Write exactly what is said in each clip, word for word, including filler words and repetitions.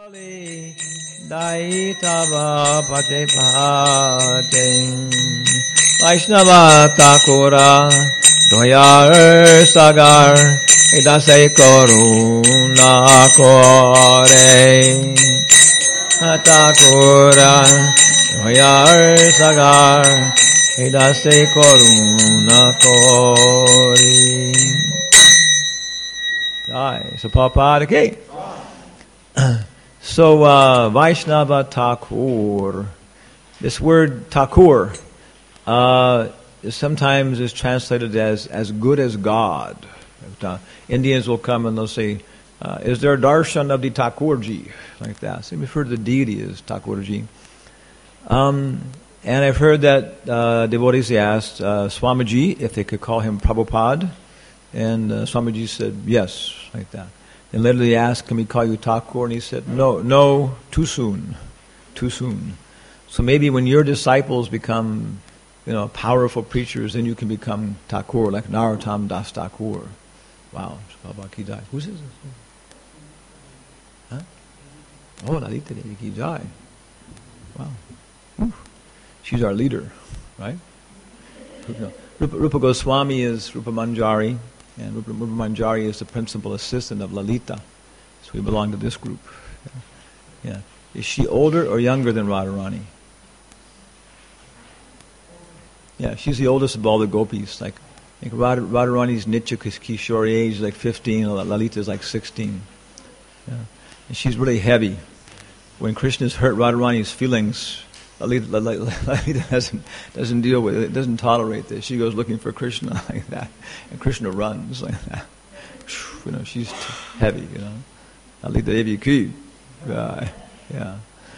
Kali Daitava Pate Pate Vaishnava Thakura Doyar Sagar Idase Koruna Kore Thakura Doyar Sagar Idase Koruna Kore. Aye, so Prabhupada, okay. So, uh, Vaishnava Thakur, this word Thakur, uh, sometimes is translated as, as good as God. Uh, Indians will come and they'll say, uh, is there a darshan of the Thakurji? Like that. So we refer to the deity as Thakurji. Um, and I've heard that uh, devotees asked uh, Swamiji if they could call him Prabhupada. And uh, Swamiji said, yes, like that. And later they asked, can we call you Thakur? And he said, no, no, too soon, too soon. So maybe when your disciples become, you know, powerful preachers, then you can become Thakur, like Narottam Das Thakur. Wow, Baba Ki Jai. Who's this? Huh? Oh, Lalita Devi Ki Jai. Wow. Whew. She's our leader, right? Rupa, Rupa Goswami is Rupa Manjari. And Rupa, Rupa Manjari is the principal assistant of Lalita. So we belong to this group. Yeah. Yeah. Is she older or younger than Radharani? Yeah, she's the oldest of all the gopis. Like, I think Radha, Radharani's Nitya Kishori age is like fifteen, Lalita is like sixteen. Yeah. And she's really heavy. When Krishna's hurt Radharani's feelings, Lalita, Lalita doesn't, doesn't deal with it, doesn't tolerate this. She goes looking for Krishna like that. And Krishna runs like that. You know, she's heavy, you know. Lalita Devi Ki. Yeah. Yeah.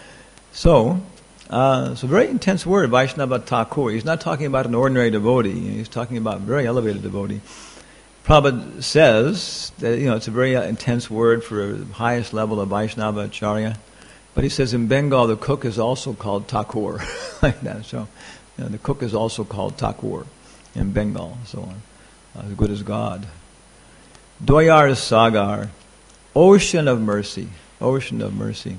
So, uh, it's a very intense word, Vaishnava Thakur. He's not talking about an ordinary devotee. He's talking about a very elevated devotee. Prabhupada says that, you know, it's a very intense word for the highest level of Vaishnava Acharya. But he says in Bengal the cook is also called Thakur, like that. So, you know, the cook is also called Thakur in Bengal. So, uh, as good as God. Doyar Sagar, ocean of mercy, ocean of mercy.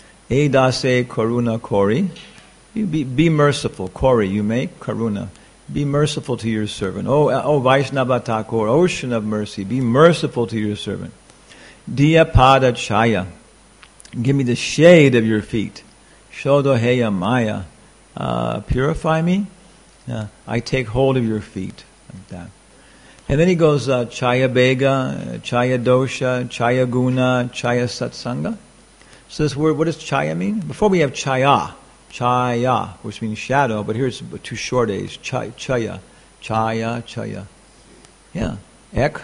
Edase Karuna Kori, be, be, be merciful. Kori, you make Karuna. Be merciful to your servant. Oh, oh Vaishnava Thakur, ocean of mercy, be merciful to your servant. Diya Pada Chaya. Give me the shade of your feet. Shodoheya Maya. Uh, purify me. Uh, I take hold of your feet. Like that. And then he goes, uh, Chaya Bega, Chaya Dosha, Chaya Guna, Chaya Satsanga. So this word, what does Chaya mean? Before we have Chaya. Chaya, which means shadow, but here's two short A's. Chaya, Chaya, Chaya, Chaya. Yeah. Ek,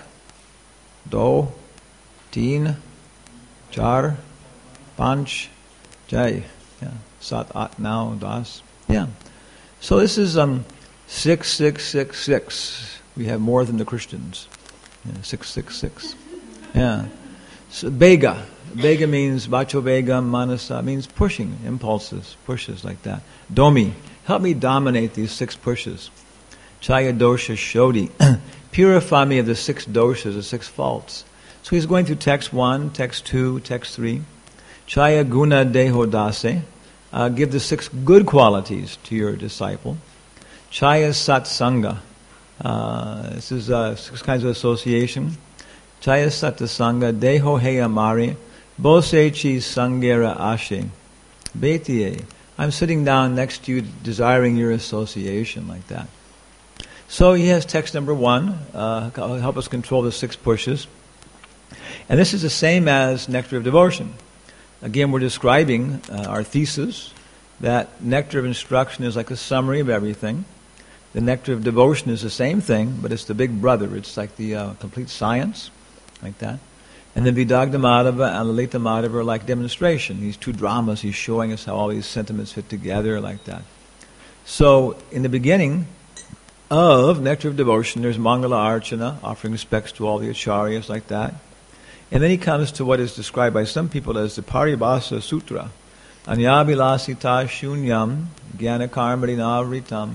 Do, Teen, Char, Panch, Jai, yeah, Sat, At, Now, Das, yeah. So this is um six, six, six, six. We have more than the Christians. Yeah, six, six, six. Yeah. So Bega, Bega means Vacho Vega, Manasa means pushing, impulses, pushes like that. Domi, help me dominate these six pushes. Chaya Dosha Shodhi, purify me of the six doshas, the six faults. So he's going through text one, text two, text three. Chaya Guna Deho Dase, uh, give the six good qualities to your disciple. Chaya Satsanga, uh, this is uh, six kinds of association. Chaya Satsanga, Deho Heya Mari, Bosechi Sangera Ashe, Betie, I'm sitting down next to you desiring your association, like that. So he has text number one, uh, help us control the six pushes. And this is the same as Nectar of Devotion. Again, we're describing uh, our thesis that Nectar of Instruction is like a summary of everything. The Nectar of Devotion is the same thing, but it's the big brother. It's like the uh, complete science, like that. And then Vidagdha Madhava and Lalita Madhava are like demonstration. These two dramas, he's showing us how all these sentiments fit together, like that. So, in the beginning of Nectar of Devotion, there's Mangala Archana, offering respects to all the acharyas, like that. And then he comes to what is described by some people as the Paribhasa Sutra. Anyabilasita shunyam gyanakarmadinavritam.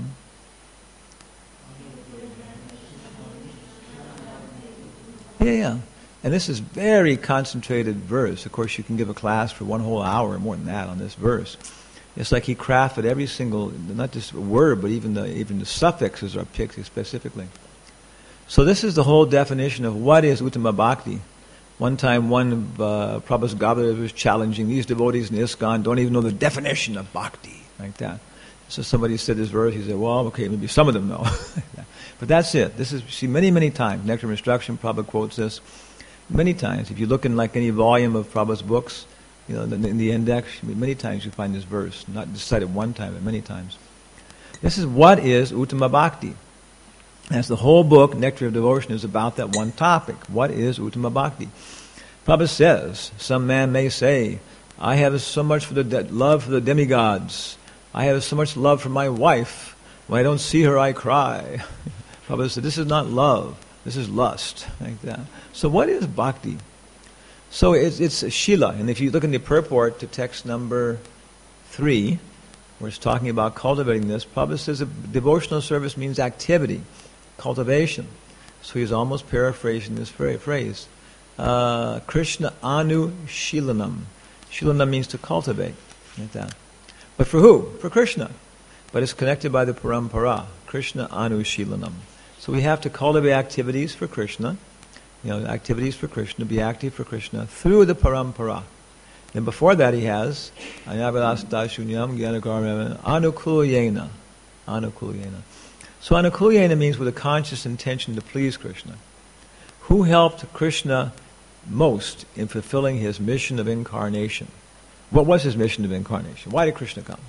Yeah, yeah. And this is very concentrated verse. Of course, you can give a class for one whole hour, more than that, on this verse. It's like he crafted every single, not just a word, but even the even the suffixes are picked specifically. So this is the whole definition of what is Uttama Bhakti. One time, one of uh, Prabhupada's Gavadars was challenging these devotees in ISKCON don't even know the definition of bhakti, like that. So somebody said this verse. He said, "Well, okay, maybe some of them know." But that's it. This is, see, many, many times, Nectar of Instruction, Prabhupada quotes this many times. If you look in like any volume of Prabhupada's books, you know, in the index, many times you find this verse, not just cited one time, but many times. This is what is Uttama Bhakti. That's the whole book, Nectar of Devotion, is about that one topic. What is Uttama Bhakti? Prabhupada says, some man may say, I have so much for the de- love for the demigods. I have so much love for my wife. When I don't see her, I cry. Prabhupada said, this is not love. This is lust. Like that. So what is bhakti? So it's, it's Shila. And if you look in the purport to text number three, where it's talking about cultivating this, Prabhupada says that devotional service means activity, cultivation. So he's almost paraphrasing this very phrase. Uh, Krishna Anu Shilanam. Shilanam means to cultivate. Like that. But for who? For Krishna. But it's connected by the parampara. Krishna Anu Shilanam. So we have to cultivate activities for Krishna. You know, activities for Krishna, be active for Krishna through the parampara. Then before that he has Anyavilasata Shunyam Gyanakarma Anukulyena. Anukulyena. So Anukulyena means with a conscious intention to please Krishna. Who helped Krishna most in fulfilling his mission of incarnation? What was his mission of incarnation? Why did Krishna come?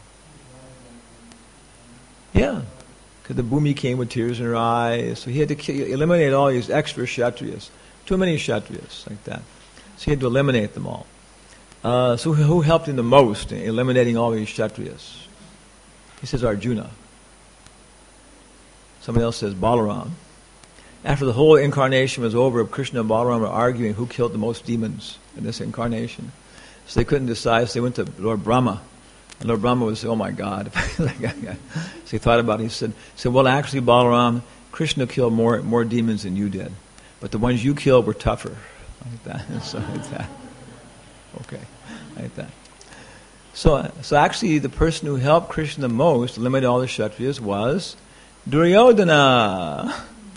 Yeah. Because the Bhumi came with tears in her eyes. So he had to ki- eliminate all these extra Kshatriyas. Too many Kshatriyas, like that. So he had to eliminate them all. Uh, so who helped him the most in eliminating all these Kshatriyas? He says Arjuna. Somebody else says Balaram. After the whole incarnation was over, Krishna and Balaram were arguing who killed the most demons in this incarnation. So they couldn't decide, so they went to Lord Brahma. And Lord Brahma would say, oh my God. So he thought about it. He said, said, well, actually, Balaram, Krishna killed more more demons than you did. But the ones you killed were tougher. Like that. So like that. Okay. Like that. So, so actually, the person who helped Krishna the most, eliminate all the Kshatriyas, was Duryodhana.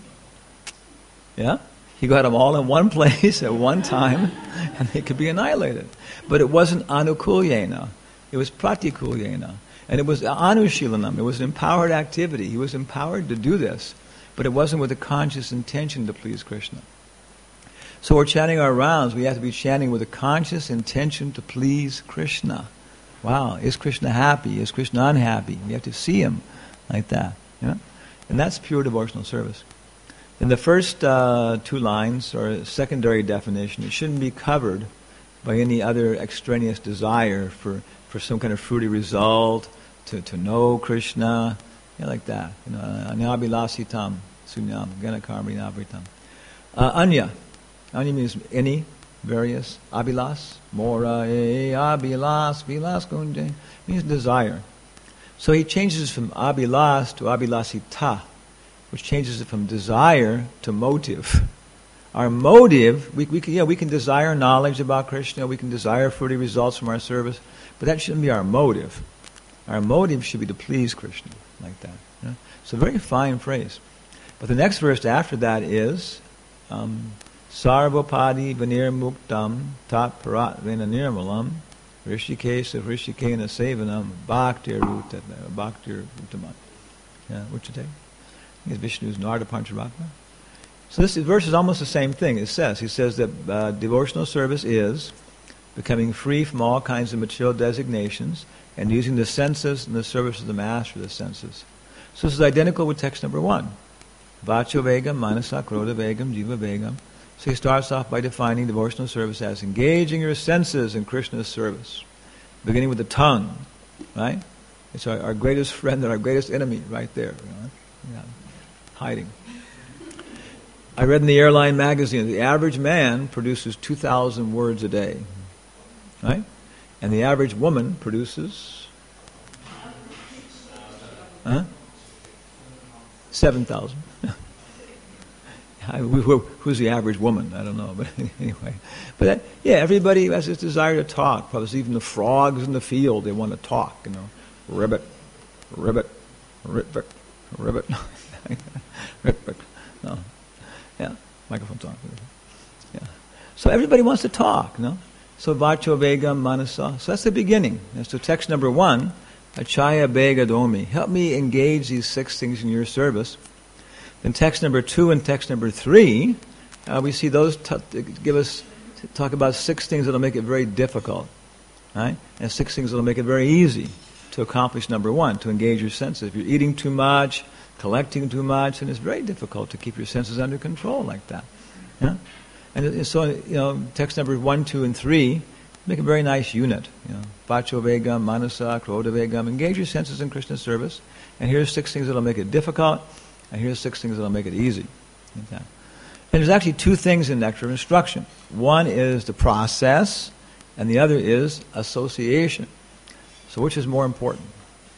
Yeah? He got them all in one place at one time, and they could be annihilated. But it wasn't Anukulyena. It was Pratikulyena. And it was Anushilanam. It was an empowered activity. He was empowered to do this. But it wasn't with a conscious intention to please Krishna. So we're chanting our rounds. We have to be chanting with a conscious intention to please Krishna. Wow, is Krishna happy? Is Krishna unhappy? We have to see him like that. You know? And that's pure devotional service. In the first uh, two lines, or secondary definition, it shouldn't be covered by any other extraneous desire for, for some kind of fruity result, to, to know Krishna, you know, like that. You know, Anyabilasitam, Sunyam, Ganakarmi Navritam. Uh, Anya. Anya means any, various. Abilas, Mora, e, Abilas, Vilas Kunde, means desire. So he changes from Abilas to Abilasita, which changes it from desire to motive. Our motive, we, we can, yeah, we can desire knowledge about Krishna, we can desire fruity results from our service, but that shouldn't be our motive. Our motive should be to please Krishna, like that. You know? It's a very fine phrase. But the next verse after that is um, Sarvapadi Vanir Muktam Tat Parat Vena Nirmalam Rishikesa Rishikena Sevanam Bhaktir Uta Bhaktir Utamat. Yeah, what you take? Is Vishnu's Narda Pancharatma. So this verse is almost the same thing. It says, he says that uh, devotional service is becoming free from all kinds of material designations and using the senses in the service of the master of the senses. So this is identical with text number one. Vacho Vegam, Manasa Krodha Vegam, Jiva Vegam. So he starts off by defining devotional service as engaging your senses in Krishna's service. Beginning with the tongue, right? It's our, our greatest friend and our greatest enemy right there. You know? Yeah. Hiding. I read in the airline magazine, the average man produces two thousand words a day. Right? And the average woman produces huh? seven thousand. I, who, who's the average woman? I don't know, but anyway. But that, yeah, everybody has this desire to talk. Probably even the frogs in the field, they want to talk. You know, ribbit, ribbit, ribbit, ribbit, ribbit. No, yeah, microphone's on. Yeah, so everybody wants to talk. You know, so vacho vegam manasa. So that's the beginning. And so text number one, achaya bega domi. Help me engage these six things in your service. In text number two and text number three, uh, we see those t- give us t- talk about six things that'll make it very difficult, right? And six things that'll make it very easy to accomplish number one, to engage your senses. If you're eating too much, collecting too much, then it's very difficult to keep your senses under control like that. Yeah? And, and so, you know, text number one, two, and three make a very nice unit. You know, vacho vegam, manasa, krodha vegam. Engage your senses in Krishna's service. And here's six things that'll make it difficult. And here's six things that'll make it easy. Okay. And there's actually two things in Nectar of Instruction. One is the process, and the other is association. So which is more important?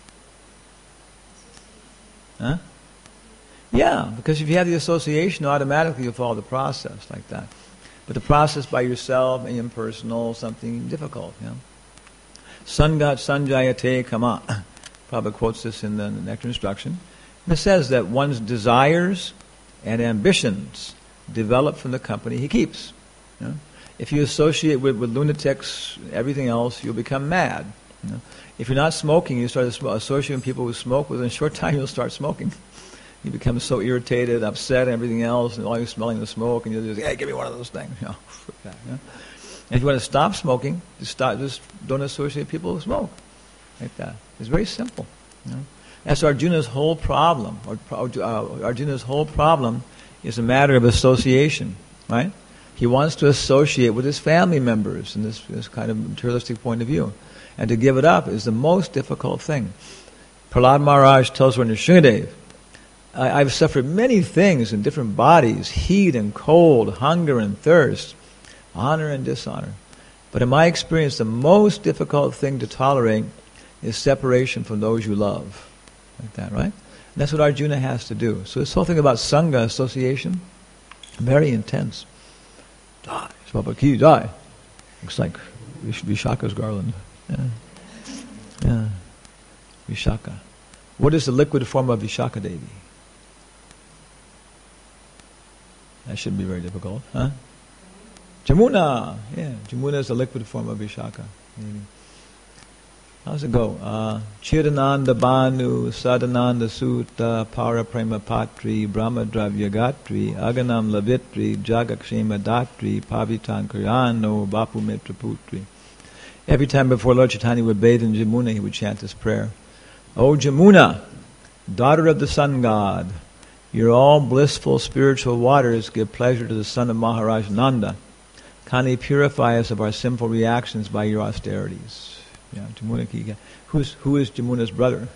Huh? Yeah, because if you have the association, automatically you follow the process like that. But the process by yourself, impersonal, something difficult. You know? Sangat sanjayate kama. Prabhupada quotes this in the Nectar of Instruction. It says that one's desires and ambitions develop from the company he keeps. You know? If you associate with, with lunatics, everything else, you'll become mad. You know? If you're not smoking, you start associating with people who smoke, within a short time you'll start smoking. You become so irritated, upset, and everything else, and all you're smelling the smoke, and you'll just, hey, give me one of those things. You know? You know? And if you want to stop smoking, just, stop, just don't associate with people who smoke. Like that. It's very simple. You know? That's Arjuna's whole problem. Or, uh, Arjuna's whole problem is a matter of association, right? He wants to associate with his family members in this, this kind of materialistic point of view. And to give it up is the most difficult thing. Prahlad Maharaj tells Nrsimhadev, I, I've suffered many things in different bodies, heat and cold, hunger and thirst, honor and dishonor. But in my experience, the most difficult thing to tolerate is separation from those you love. Like that, right? And that's what Arjuna has to do. So this whole thing about Sangha, association, very intense. Die. Swapaki, die. Looks like Vishaka's garland. Yeah. Yeah. Vishaka. What is the liquid form of Vishaka Devi? That shouldn't be very difficult, huh? Jamuna. Yeah, Jamuna is the liquid form of Vishaka. Maybe. How's it go? Uh, Chirananda Bhanu, Sadananda Sutta, Paraprema Patri, Brahmadravya Gatri, Aganam Lavitri, Jagakshema Datri, Pavitan Karyano, Bapu Mitra Putri. Every time before Lord Chaitanya would bathe in Jamuna, he would chant this prayer. O Jamuna, daughter of the sun god, your all blissful spiritual waters give pleasure to the son of Maharaj Nanda. Kindly purify us of our sinful reactions by your austerities. Yeah, Jamuna ki. Who's who is Jamuna's brother?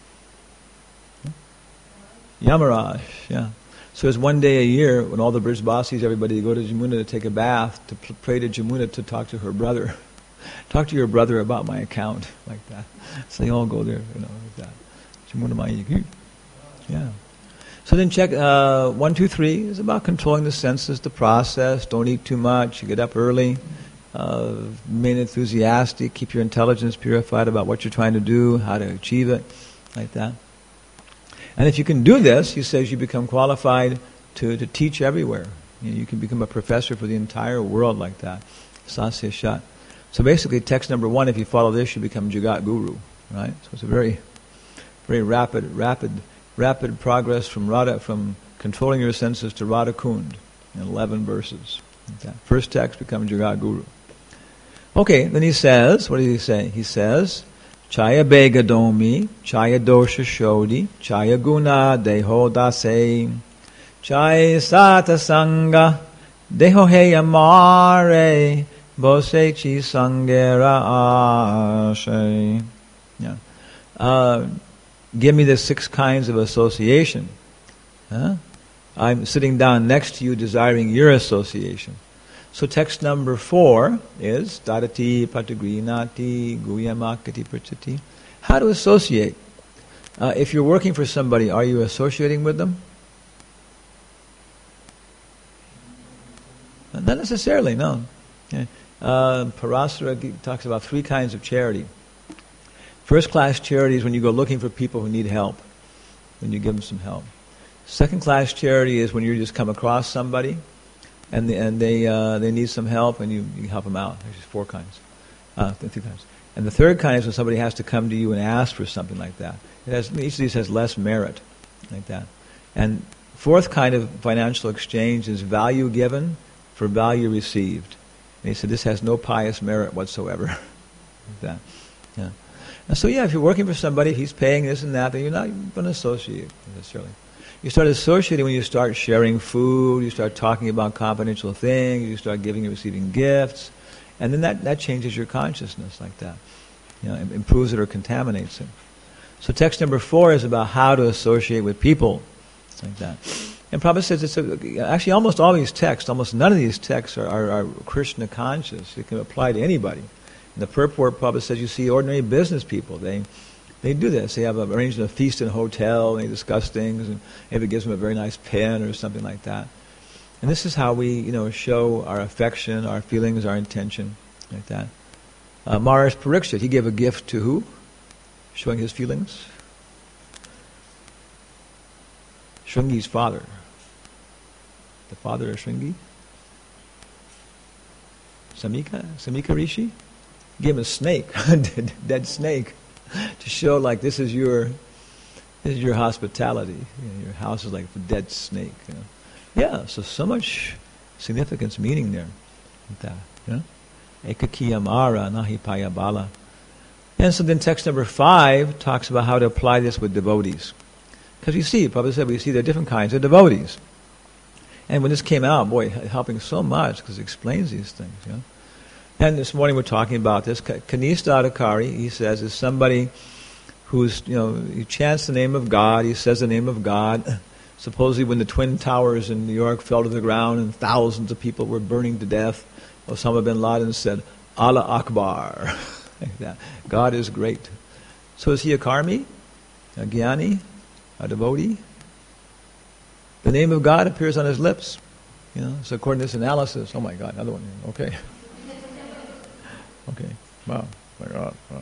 Huh? Yamaraj. Yeah. So it's one day a year when all the Brijbasis, everybody go to Jamuna to take a bath, to pl- pray to Jamuna to talk to her brother. Talk to your brother about my account, like that. So they all go there, you know, like that. Jamuna Mayi. Yeah. So then check uh, one, two, three is about controlling the senses, the process. Don't eat too much. Get up early. Uh, remain enthusiastic, keep your intelligence purified about what you're trying to do, how to achieve it, like that. And if you can do this, he says you become qualified to, to teach everywhere. You know, you can become a professor for the entire world like that. Sasya Shat. So basically, text number one, if you follow this, you become Jagat Guru, right? So it's a very, very rapid, rapid, rapid progress from Radha, from controlling your senses to Radha Kund in eleven verses. Like that. First text becomes Jagat Guru. Okay, then he says, what does he say? He says, Chaya Begadomi, Chaya Dosha Shodhi, Chaya Guna Deho Dase, Chaya Sata Sangha, Deho Heya Mare, Bosechi Sangera Ashe. Yeah. Uh, give me the six kinds of association. Huh? I'm sitting down next to you desiring your association. So text number four is Dadati Patagrinati Guyamakati Prachati. How to associate. Uh, if you're working for somebody, are you associating with them? necessarily, no. Okay. Uh, Parasara talks about three kinds of charity. First class charity is when you go looking for people who need help, when you give them some help. Second class charity is when you just come across somebody and the, and they uh, they need some help and you, you help them out. There's just four kinds, uh, three kinds. And the third kind is when somebody has to come to you and ask for something like that. It has, each of these has less merit, like that. And fourth kind of financial exchange is value given for value received. And he said this has no pious merit whatsoever. Like that. Yeah. And so yeah, if you're working for somebody, if he's paying this and that, then you're not going to associate necessarily. You start associating when you start sharing food, you start talking about confidential things, you start giving and receiving gifts, and then that, that changes your consciousness like that. You know, improves it or contaminates it. So text number four is about how to associate with people, like that. And Prabhupada says it's a, actually almost all these texts, almost none of these texts are, are, are Krishna conscious. It can apply to anybody. In the purport, Prabhupada says you see ordinary business people. They they do this. They have a, arranged a feast in a hotel, and they discuss things, and maybe gives them a very nice pen or something like that. And this is how we, you know, show our affection, our feelings, our intention, like that. Uh, Maharaj Parikshit, he gave a gift to who? Showing his feelings? Shringi's father. The father of Shringi? Samika? Samika Rishi? He gave him a snake, a dead snake, to show like this is your this is your hospitality. You know, your house is like a dead snake. You know? Yeah, so so much significance, meaning there. Like that, you know? Ekakiyamara nahi payabala. And so then text number five talks about how to apply this with devotees. Because you see, Prabhupada said, we see there are different kinds of devotees. And when this came out, boy, helping so much because it explains these things. You know? And this morning we're talking about this. Kanista Adhikari, he says, is somebody who's, you know, he chants the name of God, he says the name of God. Supposedly when the Twin Towers in New York fell to the ground and thousands of people were burning to death, Osama bin Laden said, Allah Akbar. Like that. God is great. So is he a karmi? A jnani? A devotee? The name of God appears on his lips. You know, so according to this analysis, oh my God, another one. Okay. Okay. Wow. My God. Wow.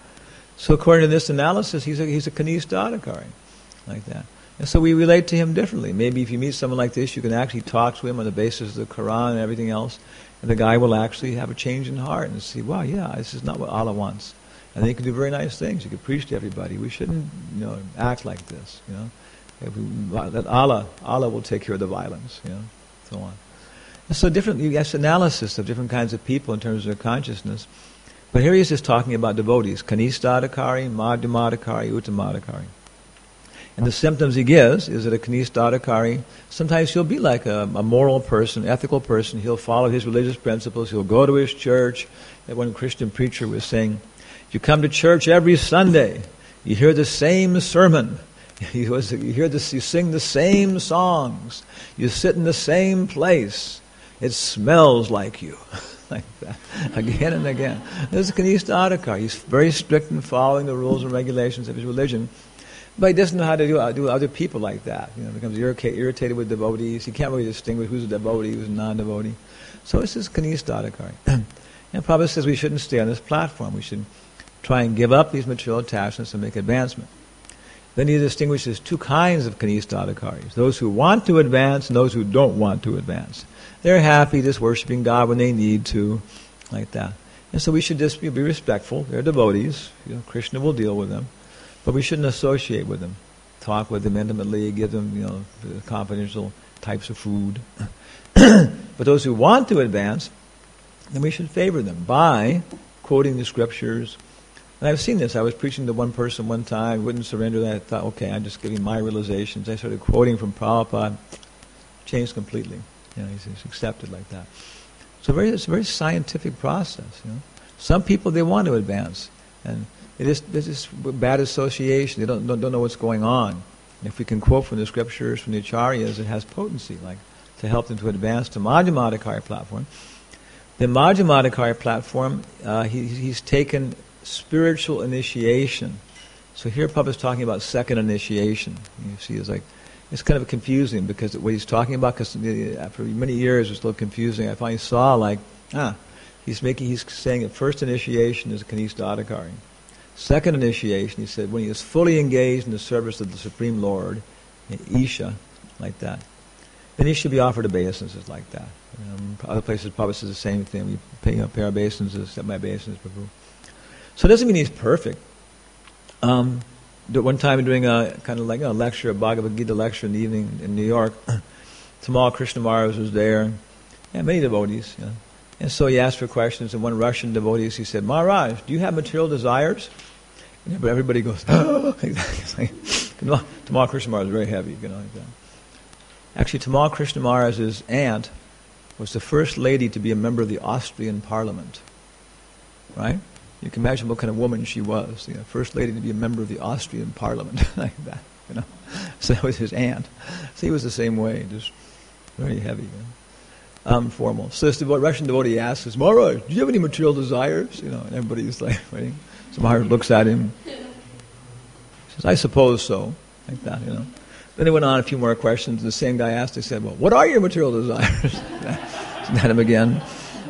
So according to this analysis, he's a he's a Kanista Adhikari. Like that. And so we relate to him differently. Maybe if you meet someone like this, you can actually talk to him on the basis of the Quran and everything else, and the guy will actually have a change in heart and see, wow, yeah, this is not what Allah wants. And then you can do very nice things. You can preach to everybody. We shouldn't, you know, act like this, you know. If we, that Allah, Allah will take care of the violence, you know, so on. And so different, you have analysis of different kinds of people in terms of their consciousness. But here he is just talking about devotees, Kanista Adhikari, Madhyama Adhikari, Uttama Adhikari. And the symptoms he gives is that a Kanista Adhikari, sometimes he'll be like a, a moral person, ethical person. He'll follow his religious principles. He'll go to his church. That one Christian preacher was saying, you come to church every Sunday. You hear the same sermon. You, you hear this. You sing the same songs. You sit in the same place. It smells like you. Like that. Again and again. This is Kanista Adhikari. He's very strict in following the rules and regulations of his religion. But he doesn't know how to do, uh, do other people like that. You know, becomes irritated, irritated with devotees. He can't really distinguish who's a devotee, who's a non-devotee. So this is Kanista Adhikari. And Prabhupada says we shouldn't stay on this platform. We should try and give up these material attachments and make advancement. Then he distinguishes two kinds of Kanista Adhikaris. Those who want to advance and those who don't want to advance. They're happy just worshiping God when they need to, like that. And so we should just be, be respectful. They're devotees. You know, Krishna will deal with them. But we shouldn't associate with them. Talk with them intimately, give them, you know, confidential types of food. But those who want to advance, then we should favor them by quoting the scriptures. And I've seen this. I was preaching to one person one time, wouldn't surrender. I thought, okay, I'm just giving my realizations. I started quoting from Prabhupada. Changed completely. You know, he's, he's accepted like that. So very, it's a very scientific process. You know, some people they want to advance, and it is this is bad association. They don't, don't don't know what's going on. If we can quote from the scriptures, from the acharyas, it has potency, like to help them to advance to Madhyama Adhikari platform. The Madhyama Adhikari platform, uh, he, he's taken spiritual initiation. So here Prabhupada is talking about second initiation. You see, it's like it's kind of confusing because what he's talking about, because after many years it was a little confusing. I finally saw, like, ah, he's making, he's saying that first initiation is Kanista Adhikari. Second initiation, he said, when he is fully engaged in the service of the Supreme Lord, Isha, like that, then he should be offered obeisances like that. Um, other places probably says the same thing. We pay, you know, pay our obeisances, accept my obeisances, Prabhu. So it doesn't mean he's perfect. Um, one time doing a kind of like a lecture, a Bhagavad Gita lecture in the evening in New York, Tamal Krishna Maharaj was there, and many devotees. You know. And so he asked for questions, and one Russian devotee, he said, Maharaj, do you have material desires? And everybody goes, oh! Tamal Krishna Maharaj is very heavy. You know, like that. Actually, Tamal Krishna Maharaj's aunt was the first lady to be a member of the Austrian Parliament. Right? You can imagine what kind of woman she was. You know, first lady to be a member of the Austrian Parliament, like that. You know, so that was his aunt. So he was the same way, just very heavy, you know? um, formal. So this devo- Russian devotee asks us, Maharaj, do you have any material desires? You know, and everybody's like waiting. So Maharaj looks at him. He says, I suppose so, like that. You know. Then they went on a few more questions. The same guy asked, he said, well, what are your material desires? At him again.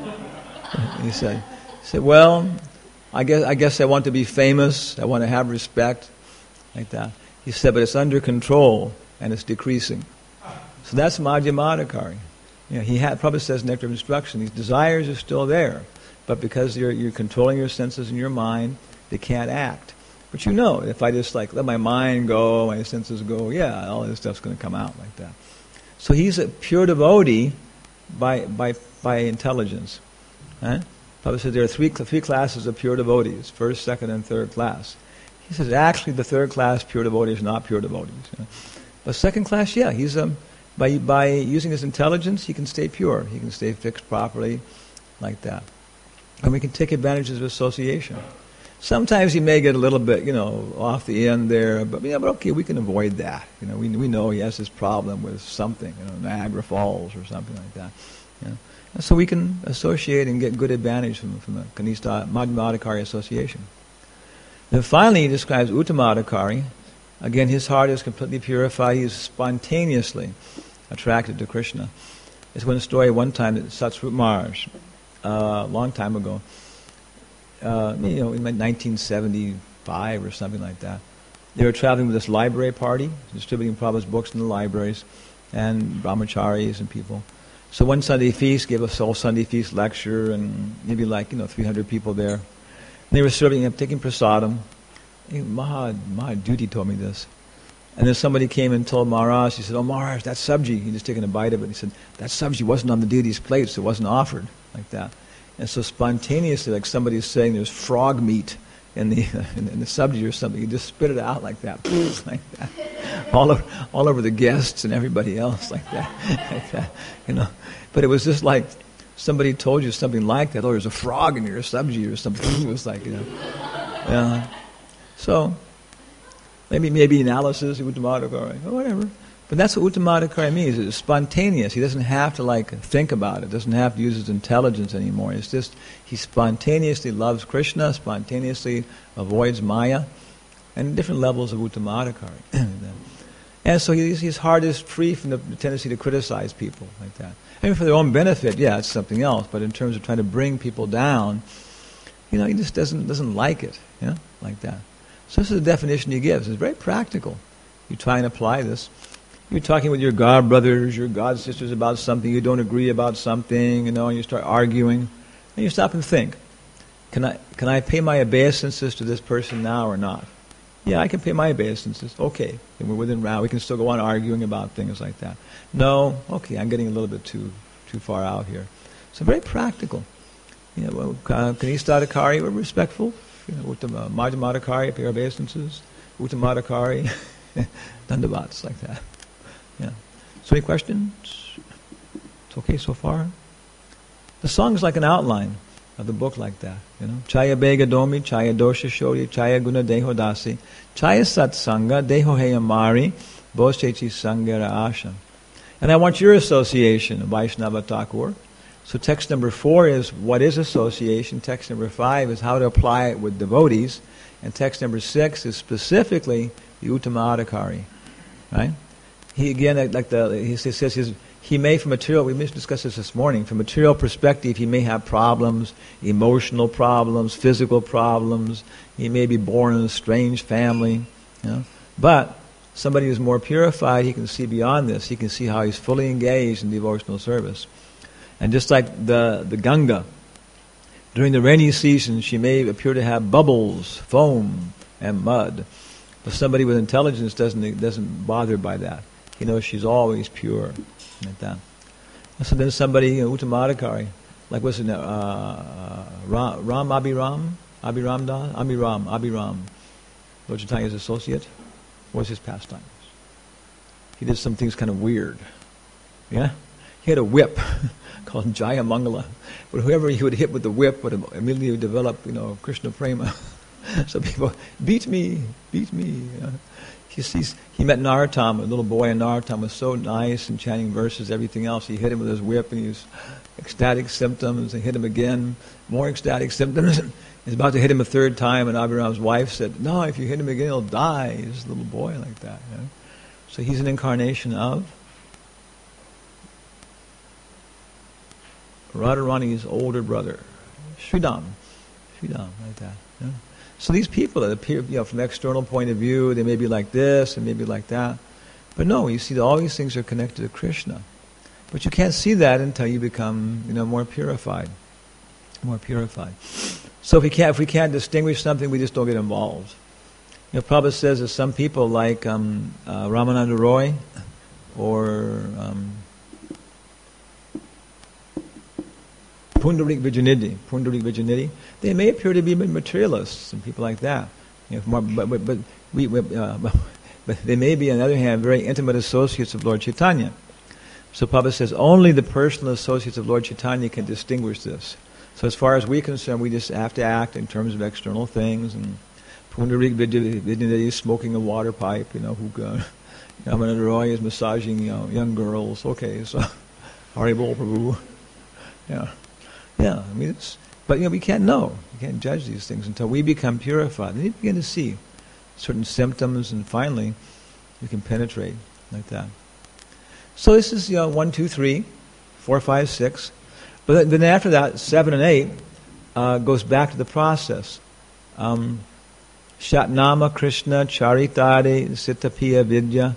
And he said, he said, well, I guess I guess I want to be famous. I want to have respect, like that. He said, but it's under control and it's decreasing. So that's Madhyamadhikari. You know, he had, Prabhupada says Nectar of Instruction, these desires are still there, but because you're you're controlling your senses and your mind, they can't act. But you know, if I just like let my mind go, my senses go, yeah, all this stuff's going to come out like that. So he's a pure devotee by by by intelligence. Right? Prabhupada said there are three three classes of pure devotees: first, second, and third class. He says actually the third class pure devotee is not pure devotees. You know? But second class, yeah, he's um, by by using his intelligence, he can stay pure. He can stay fixed properly, like that, and we can take advantages of association. Sometimes he may get a little bit, you know, off the end there, but yeah, but okay, we can avoid that. You know, we we know he has this problem with something, you know, Niagara Falls or something like that. You know? And so we can associate and get good advantage from from the Kanista Madhyamadhikari association. Then finally, he describes Uttamadhikari. Again, his heart is completely purified. He is spontaneously attracted to Krishna. There's one story one time that Satsvarup Maharaj, uh, a long time ago, uh, you know, in nineteen seventy-five or something like that, they were traveling with this library party, distributing Prabhupada's books in the libraries, and brahmacharis and people. So one Sunday feast, gave us all Sunday feast lecture, and maybe like, you know, three hundred people there. And they were serving him, taking prasadam. Maha, Maha Duty told me this. And then somebody came and told Maharaj, he said, oh Maharaj, that sabji, he just taken a bite of it. He said, that sabji wasn't on the deity's plate, so it wasn't offered, like that. And so spontaneously, like somebody's saying there's frog meat in the in, in the sabji or something, you just spit it out like that, like that, all over, all over the guests and everybody else, like that, like that, you know. But it was just like somebody told you something like that. Oh, there's a frog in your sabji or something. It was like, you know, yeah. So maybe maybe analysis, Uttamadhikari, or whatever. But that's what Uttamadhikari means. It's spontaneous. He doesn't have to like think about it. Doesn't have to use his intelligence anymore. It's just he spontaneously loves Krishna, spontaneously avoids Maya, and different levels of Uttamadhikari. And so his, his heart is free from the, the tendency to criticize people like that. I mean, for their own benefit, yeah, it's something else. But in terms of trying to bring people down, you know, he just doesn't doesn't like it, you know, like that. So this is the definition he gives. It's very practical. You try and apply this. You're talking with your god brothers, your god sisters about something, you don't agree about something, you know, and you start arguing, and you stop and think, can I can I pay my obeisances to this person now or not? Yeah, I can pay my obeisances. Okay, then we're within round. We can still go on arguing about things like that. No, okay, I'm getting a little bit too too far out here. So very practical. You know, well, Kanista Adhikari, we're respectful. You know, Uttama, Madhyamadhikari, pay our obeisances. Uttamadhikari, dandavats, like that. Yeah. So any questions? It's okay so far? The song is like an outline of the book like that. You know, Chaya Bega Domi, Chaya Dosha Shori, Chaya Guna Deho Dasi, Chaya Sat Sangha, Deho Heyamari, Bosechi Sangara Asha. And I want your association of Vaishnava Thakur. So text number four is what is association. Text number five is how to apply it with devotees. And text number six is specifically the Uttamadhikari. Right? he again, like like the he says, his, he may, from material, we discussed this this morning, from material perspective, he may have problems, emotional problems, physical problems. He may be born in a strange family, you know. But somebody who's more purified, he can see beyond this. He can see how he's fully engaged in devotional service. And just like the, the Ganga, during the rainy season, she may appear to have bubbles, foam, and mud. But somebody with intelligence doesn't doesn't bother by that. He knows she's always pure, like that. So then somebody, you know, Uttamadhikari, like what's his name, uh, Ram, Ram Abhiram, Abhiram Das, Abhiram, Abhiram, Lord Chaitanya's associate. What was his pastimes? He did some things kind of weird. Yeah, he had a whip called Jaya Mangala, but whoever he would hit with the whip would immediately develop, you know, Krishna prema. So people, beat me, beat me. You know. He sees, he met Narottam, a little boy, and Narottam was so nice and chanting verses, everything else. He hit him with his whip, and he was ecstatic symptoms. He hit him again, more ecstatic symptoms. He's about to hit him a third time, and Abhiram's wife said, "No, if you hit him again, he'll die." He's a little boy like that. You know? So he's an incarnation of Radharani's older brother, Sridham. Sridham, like that. You know? So these people that appear, you know, from an external point of view, they may be like this and maybe like that. But no, you see, all these things are connected to Krishna. But you can't see that until you become, you know, more purified. More purified. So if we can't, if we can't distinguish something, we just don't get involved. You know, Prabhupada says that some people like um, uh, Ramananda Roy or um, Pundarik Vijayanidhi, Pundarik Vijayanidhi, they may appear to be materialists and people like that. You know, more, but but, but, we, uh, but they may be, on the other hand, very intimate associates of Lord Chaitanya. So Prabhupada says only the personal associates of Lord Chaitanya can distinguish this. So as far as we're concerned, we just have to act in terms of external things. And Pundarik Vijayanidhi is smoking a water pipe, you know, hookah. Ramananda Roy is massaging, you know, young girls. Okay, so Haribol Prabhu. Yeah. Yeah, I mean, it's, but you know, we can't know. We can't judge these things until we become purified. Then you begin to see certain symptoms, and finally, you can penetrate like that. So this is, you know, one, two, three, four, five, six. But then after that, seven and eight uh, goes back to the process. Um, Shatnama Krishna Charitade Sitapiya Vidya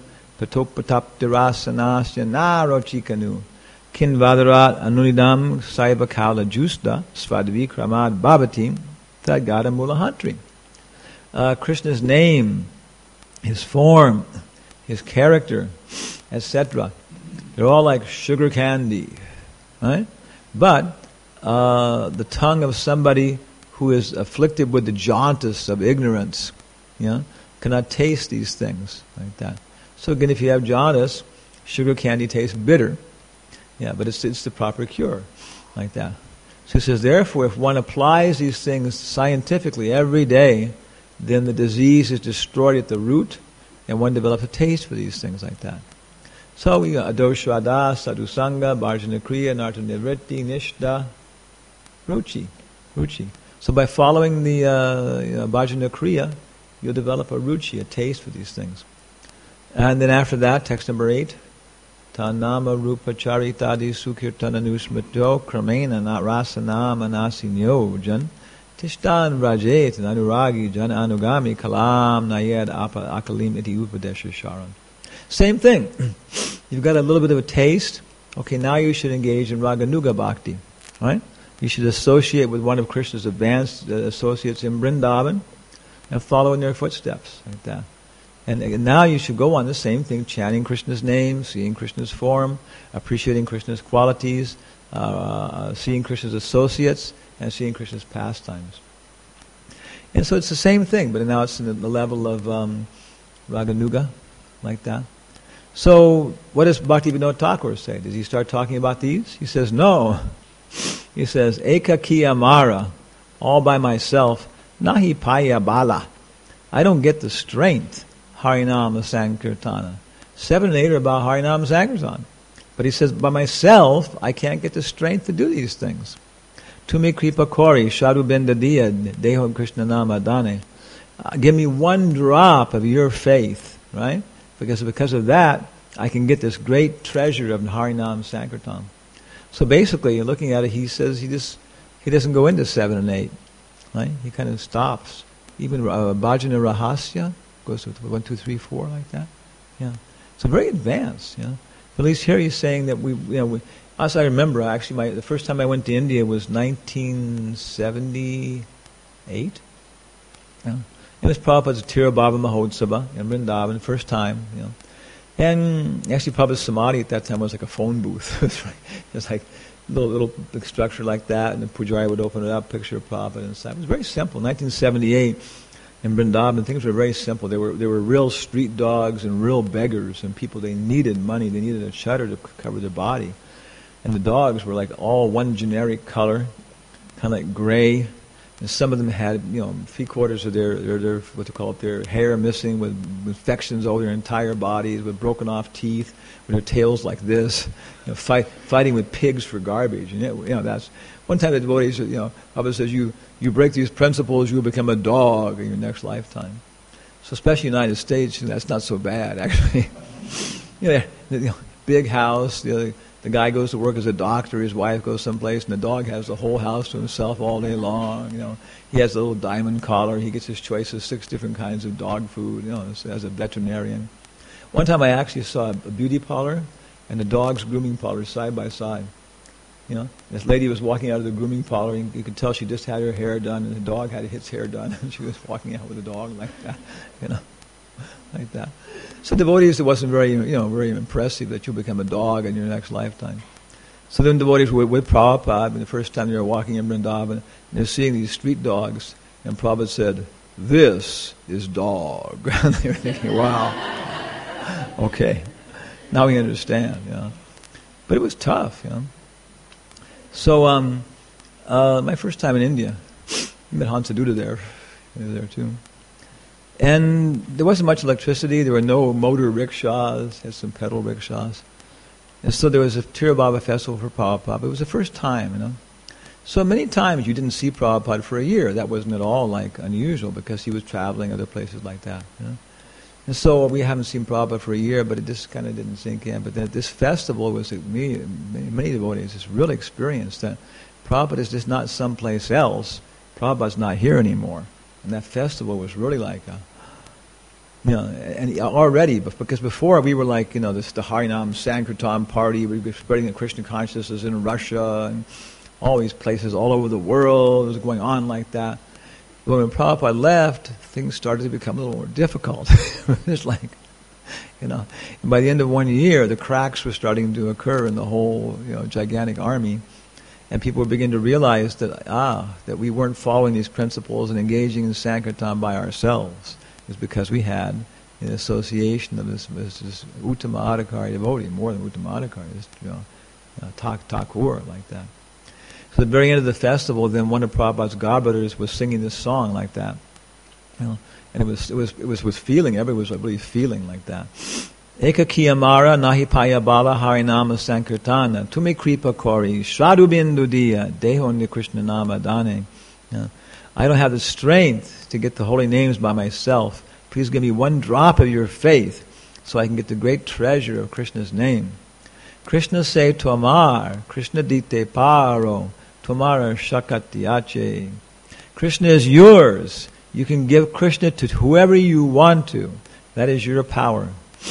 Patopataptirasanasya Narochikanu Kinvadarat Anunidam Saibakala Justa Svadvikramad Bhavatim Tadgata Mulahantri. Uh, Krishna's name, his form, his character, et cetera. They're all like sugar candy, right? But uh, the tongue of somebody who is afflicted with the jaundice of ignorance, you know, cannot taste these things like that. So again, if you have jaundice, sugar candy tastes bitter. Yeah, but it's it's the proper cure, like that. So he says, therefore, if one applies these things scientifically every day, then the disease is destroyed at the root, and one develops a taste for these things like that. So we got adoshvada, sadhusanga, bharjana kriya, narta nivritti, nishta, ruchi, ruchi. So by following the uh, you know, bharjana kriya, you'll develop a ruchi, a taste for these things. And then after that, text number eight, Tanama rupa charitadi sukirtana nusmrito kramena narasana manasinyo jan tishtan rajet anuragi jan anugami kalam nayad akalim iti upadesha sharan. Same thing. You've got a little bit of a taste. Okay, now you should engage in Raganuga Bhakti. Right? You should associate with one of Krishna's advanced uh, associates in Vrindavan and follow in their footsteps, like that. And, and now you should go on the same thing, chanting Krishna's name, seeing Krishna's form, appreciating Krishna's qualities, uh, seeing Krishna's associates, and seeing Krishna's pastimes. And so it's the same thing, but now it's in the, the level of um, Raganuga, like that. So what does Bhaktivinoda Thakur say? Does he start talking about these? He says, no. He says, Ekaki Amara, all by myself, nahi paya bala. I don't get the strength. Harinama Sankirtana. Seven and eight are about Harinama Sankirtana. But he says, by myself, I can't get the strength to do these things. Tumi kripa kori, shadu bendadiya, deho Krishna nama dane. Uh, give me one drop of your faith, right? Because because of that, I can get this great treasure of Harinam Sankirtan. So basically, looking at it, he says he just he doesn't go into seven and eight, right? He kind of stops. Even uh, Bhajana Rahasya goes to one, two, three, four, like that. Yeah, so very advanced. Yeah, but at least here he's saying that we, you know, we, as I remember, actually, my the first time I went to India was nineteen seventy-eight. Yeah. It was Prabhupada's Tirabhava Mahotsava in Vrindavan, first time, you know. And actually Prabhupada's Samadhi at that time was like a phone booth. It was, right, it was like a little, little big structure like that, and the Pujari would open it up, picture of Prabhupada inside. It was very simple. nineteen seventy-eight in Vrindavan, things were very simple. They were they were real street dogs and real beggars and people, they needed money, they needed a shutter to cover their body. And the dogs were like all one generic color, kind of like gray. And some of them had, you know, three quarters of their, their, their what they call it, their hair missing, with infections over their entire bodies, with broken off teeth, with their tails like this, you know, fight, fighting with pigs for garbage. And it, you know, that's one time the devotees, you know, Prabhupada says, you you break these principles, you will become a dog in your next lifetime. So especially in the United States, you know, that's not so bad actually. you know, you know, big house, you know, the guy goes to work as a doctor, his wife goes someplace, and the dog has the whole house to himself all day long. You know, he has a little diamond collar. He gets his choice of six different kinds of dog food. You know, as, as a veterinarian. One time I actually saw a beauty parlor and a dog's grooming parlor side by side. You know, this lady was walking out of the grooming parlor, and you could tell she just had her hair done, and the dog had its hair done, and she was walking out with the dog like that. You know, like that. So devotees, it wasn't very, you know, very impressive that you'll become a dog in your next lifetime. So then devotees were with Prabhupada, and the first time they were walking in Vrindavan, and they're seeing these street dogs, and Prabhupada said, "This is dog." And they were thinking, wow, okay, now we understand, you know. But it was tough, you know. So um, uh, my first time in India, I met Hansaduta there, he was there too. And there wasn't much electricity. There were no motor rickshaws. Had some pedal rickshaws. And so there was a Tirabhava festival for Prabhupada. It was the first time, you know. So many times you didn't see Prabhupada for a year. That wasn't at all like unusual because he was traveling other places like that, you know. And so we haven't seen Prabhupada for a year, but it just kind of didn't sink in. But then this festival was, me, many, many devotees just really experienced that Prabhupada is just not someplace else. Prabhupada's not here anymore. And that festival was really like a, you know, and already, because before we were like, you know, this the Harinam Sankirtan party, we were spreading the Krishna consciousness in Russia and all these places all over the world. It was going on like that. But when Prabhupada left, things started to become a little more difficult. It's like, you know, and by the end of one year, the cracks were starting to occur in the whole, you know, gigantic army. And people were beginning to realize that, ah, that we weren't following these principles and engaging in Sankirtan by ourselves. It was because we had an association of this, this, this Uttama Adhikari devotee, more than Uttama Adhikari, this, you know, uh, tak, Thakur, like that. So at the very end of the festival, then one of Prabhupada's godbrothers was singing this song like that. You know, and it was, it was, it was with feeling, everybody was really feeling like that. Eka kiyamara nahi paya bala harinama sankirtana tumi kripa kori shradu bindu diya deho ni Krishna nama dane. I don't have the strength to get the holy names by myself. Please give me one drop of your faith so I can get the great treasure of Krishna's name. Krishna say Tomar, Krishna dite paro, Tomara shakatiache. Krishna is yours. You can give Krishna to whoever you want to. That is your power.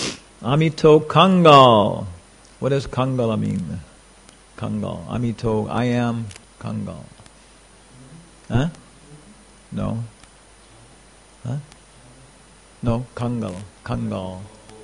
Amito Kangal. What does Kangala mean? Kangal. Amito, I am Kangal. Huh? No. Huh? No, Kangal. Kangal.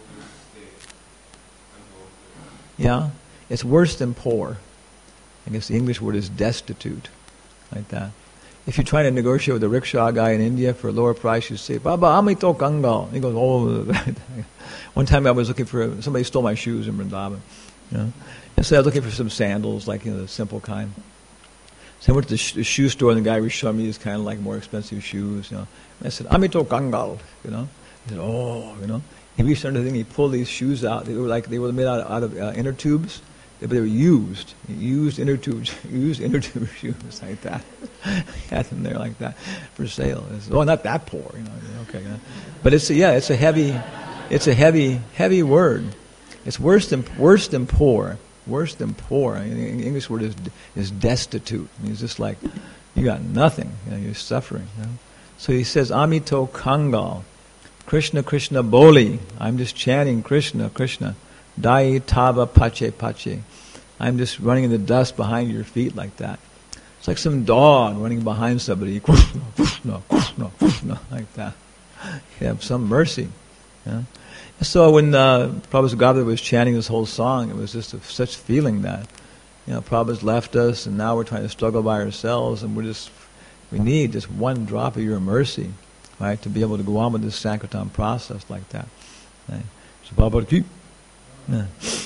Yeah? It's worse than poor. I guess the English word is destitute. Like that. If you're trying to negotiate with a rickshaw guy in India for a lower price, you say, Baba, amito Kangal. He goes, oh. One time I was looking for, somebody stole my shoes in Vrindavan. You know? And so I was looking for some sandals, like, you know, the simple kind. So I went to the, sh- the shoe store, and the guy was showing me these kind of like more expensive shoes. You know, and I said, "Amito Kangal," you know. He said, "Oh, you know." He reached under the thing. He pulled these shoes out. They were like they were made out of, out of uh, inner tubes, but they were used, used inner tubes, used inner tube shoes like that. He had them there like that for sale. Said, oh, not that poor, you know. Okay, you know. But it's a, yeah, it's a heavy, it's a heavy, heavy word. It's worse than worse than poor. Worse than poor. I mean, the English word is is destitute. I mean, it's just like you got nothing. You know, you're suffering. You know? So he says, Amito Kangal, Krishna Krishna Boli. I'm just chanting Krishna Krishna. Dai Tava Pache Pache. I'm just running in the dust behind your feet like that. It's like some dog running behind somebody. Krishna Krishna Krishna Krishna like that. You have some mercy. You know? So when uh, Prabhupada Gopal was chanting this whole song, it was just a, such feeling that, you know, Prabhupada's left us, and now we're trying to struggle by ourselves, and we're just, we need just one drop of your mercy, right, to be able to go on with this Sankirtan process like that. Right? So Prabhupada keep. Yeah.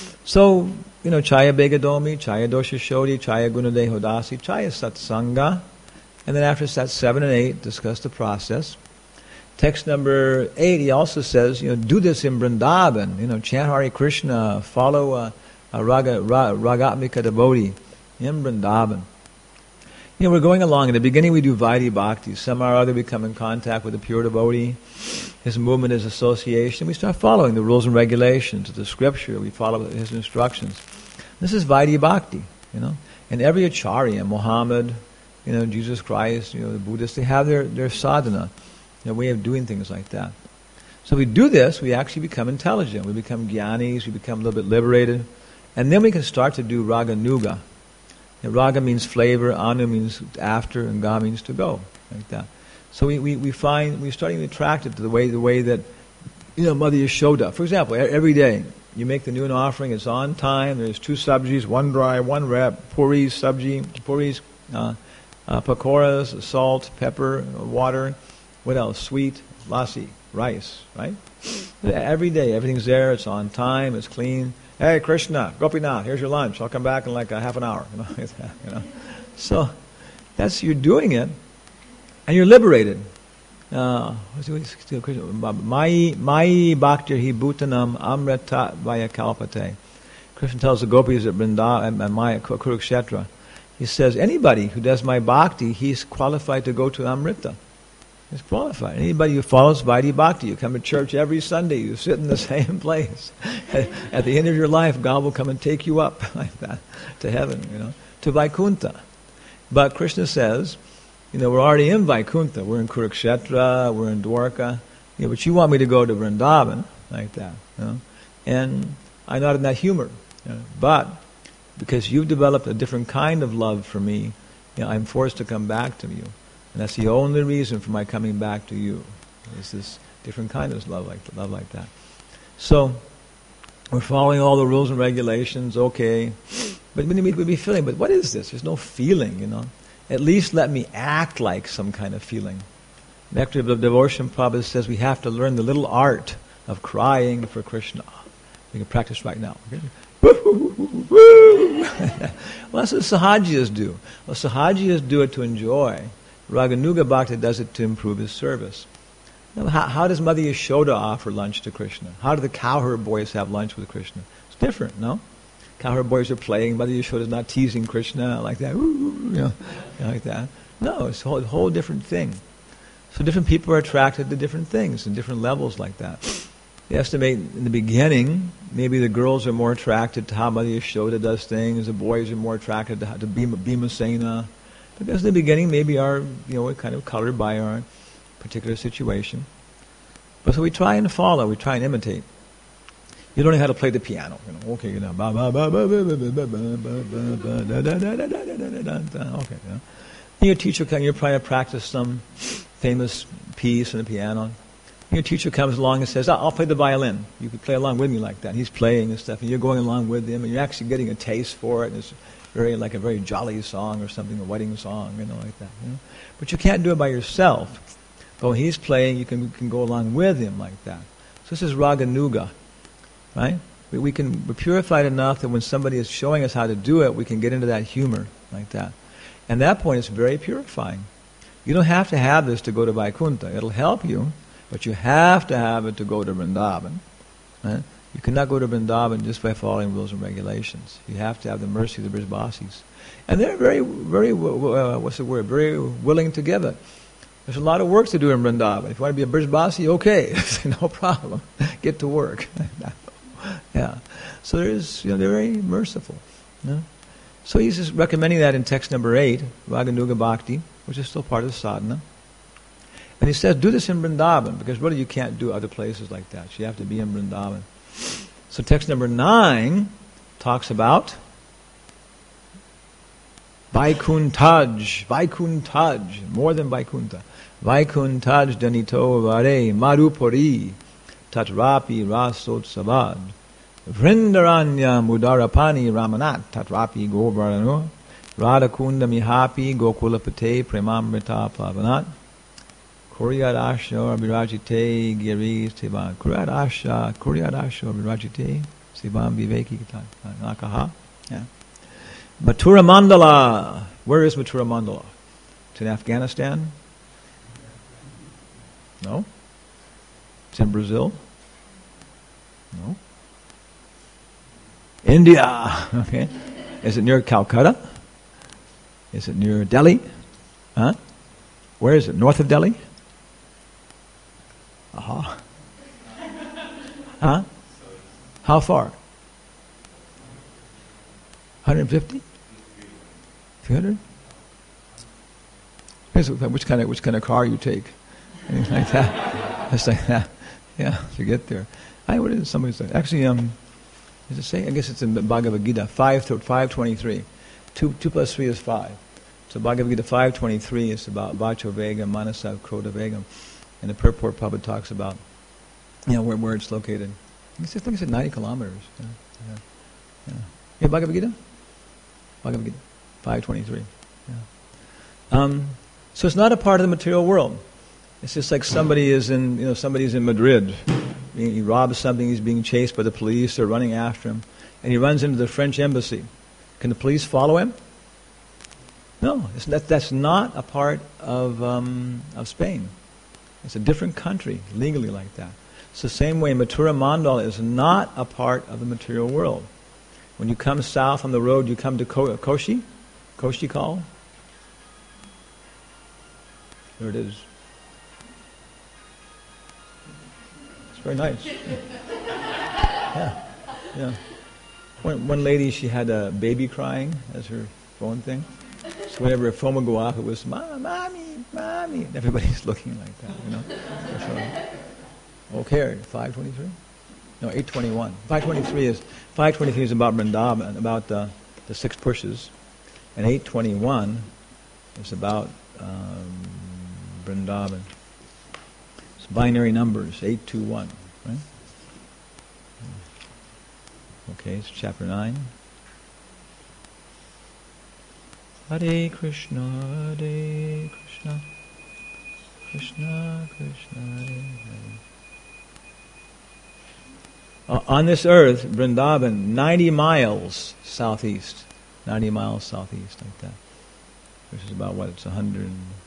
So, you know, Chaya Begadomi, Chaya Dosha Shodhi, Chaya Gunade Hodasi, Chaya Satsanga, and then after Sat seven and eight, discuss the process. Text number eight, he also says, you know, do this in Vrindavan, you know, chant Hare Krishna, follow uh, uh, Raga, Ra, Ragatmika devotee in Vrindavan. You know, we're going along. In the beginning we do Vaidhi Bhakti. Somehow or other we come in contact with a pure devotee, his movement, his association. We start following the rules and regulations of the scripture. We follow his instructions. This is Vaidhi Bhakti, you know. And every Acharya, Muhammad, you know, Jesus Christ, you know, the Buddhists, they have their, their sadhana, their way of doing things like that. So we do this, we actually become intelligent. We become jnanis, we become a little bit liberated. And then we can start to do Raga Nuga. And Raga means flavor, Anu means after, and Ga means to go, like that. So we, we, we find, we're starting to attract it to the way, the way that, you know, Mother Yashoda. For example, every day, you make the noon offering, it's on time, there's two sabjis, one dry, one wrap, puris, sabji, puris, uh, uh, pakoras, salt, pepper, water. What else? Sweet, lassi, rice, right? Every day, everything's there, it's on time, it's clean. Hey, Krishna, Gopinath, here's your lunch. I'll come back in like a half an hour. You know, you know. So, that's, you're doing it, and you're liberated. Uh, Mai Mai Bhaktir Hi Bhutanam Amrita Vaya Kalpate. Krishna tells the gopis at Vrindavan and Maya Kurukshetra, he says, anybody who does my bhakti, he's qualified to go to Amrita. He's qualified. Anybody who follows Vaidhi Bhakti, you come to church every Sunday, you sit in the same place. At, at the end of your life, God will come and take you up like that to heaven, you know, to Vaikuntha. But Krishna says, you know, we're already in Vaikuntha. We're in Kurukshetra, we're in Dwarka. You know, but you want me to go to Vrindavan, like that, you know. And I'm not in that humor. You know, but because you've developed a different kind of love for me, you know, I'm forced to come back to you. And that's the only reason for my coming back to you. It's this different kind of love like love like that. So we're following all the rules and regulations, okay. But we would be feeling, but what is this? There's no feeling, you know. At least let me act like some kind of feeling. Nectar of Devotion Prabhupada says we have to learn the little art of crying for Krishna. We can practice right now. Okay? Well, that's what Sahajiyas do. Well, Sahajiyas do it to enjoy. Raganuga Bhakta does it to improve his service. Now, how, how does Mother Yashoda offer lunch to Krishna? How do the cowherd boys have lunch with Krishna? It's different, no? Cowherd boys are playing. Mother Yashoda's not teasing Krishna like that, you know, like that. No, it's a whole, whole different thing. So different people are attracted to different things and different levels like that. They estimate in the beginning, maybe the girls are more attracted to how Mother Yashoda does things. The boys are more attracted to, how, to Bhima, Bhimasena. Because in the beginning, maybe our, you know, we're kind of colored by our particular situation. But so we try and follow, we try and imitate. You learn how to play the piano. You know, okay, you know, ba ba ba ba ba ba ba ba ba da da da da da da da. Okay, you know. And your teacher comes, you're trying to practice some famous piece on the piano. And your teacher comes along and says, oh, I'll play the violin. You can play along with me like that. And he's playing and stuff, and you're going along with him, and you're actually getting a taste for it. And it's very like a very jolly song or something, a wedding song, you know, like that. You know? But you can't do it by yourself. But when he's playing, you can you can go along with him like that. So this is Raganuga, right? We, we can we're purified enough that when somebody is showing us how to do it, we can get into that humor like that. And at that point, it's very purifying. You don't have to have this to go to Vaikuntha. It'll help you, but you have to have it to go to Vrindavan. Right? You cannot go to Vrindavan just by following rules and regulations. You have to have the mercy of the Brijbasis. And they're very, very, uh, what's the word, very willing to give it. There's a lot of work to do in Vrindavan. If you want to be a Brijbasi, okay, no problem. Get to work. Yeah. So there is, you know, they're very merciful. You know? So he's just recommending that in text number eight, Raganuga Bhakti, which is still part of the sadhana. And he says, do this in Vrindavan, because really you can't do other places like that. So you have to be in Vrindavan. So text number nine talks about Vaikuntaj, Vaikuntaj, more than Vaikunta. Vaikuntaj danito vare marupori tatrapi rasot savad. Vrindaranya mudarapani ramanat tatrapi govarano radhakunda mihapi gokulapate premamrita pavanat kuryadasho abhirajite giri sivan kuryadasha kuryadasho abhirajite sivan viveki nakaha. Yeah. Mathura Mandala. Where is Mathura Mandala? It's in Afghanistan? No. It's in Brazil? No. India. Okay. Is it near Calcutta? Is it near Delhi? Huh? Where is it? North of Delhi? Aha. Huh? How far? one hundred fifty? three hundred? Depends which kind of which kind of car you take. Anything like that. Just like that. Yeah, to get there. I what is somebody say? Actually, um, does it say? I guess it's in Bhagavad Gita five to five twenty three. Two two plus three is five. So Bhagavad Gita five twenty three is about Vacho Vegam, Manasa Krodha Vegam, and the purport probably talks about, you know, where where it's located. I think it's at ninety kilometers. Yeah, yeah, yeah. Yeah, Bhagavad Gita. Bhagavad Gita five twenty three. Yeah. Um, so it's not a part of the material world. It's just like somebody is in, you know, somebody's in Madrid. He robs something, he's being chased by the police, they're running after him, and he runs into the French embassy. Can the police follow him? No, it's that, that's not a part of um, of Spain. It's a different country, legally like that. It's the same way Mathura Mandala is not a part of the material world. When you come south on the road, you come to Ko- Koshi, Koshi Kal. There it is. Very nice. Yeah, yeah. One, one lady, she had a baby crying as her phone thing. So whenever her phone would go off, it was, "Mom, mommy, mommy." And everybody's looking like that, you know. So, okay, five twenty-three? No, eight twenty-one. five twenty-three is, five twenty-three is about Vrindavan, about uh, the six pushes. And eight twenty-one is about um, Vrindavan. Binary numbers, eight two one, right? Okay, it's chapter nine. Hare Krishna, Hare Krishna, Krishna Krishna, Hare Hare. Uh, on this earth, Vrindavan, ninety miles southeast. ninety miles southeast, like that. Which is about what? It's one hundred.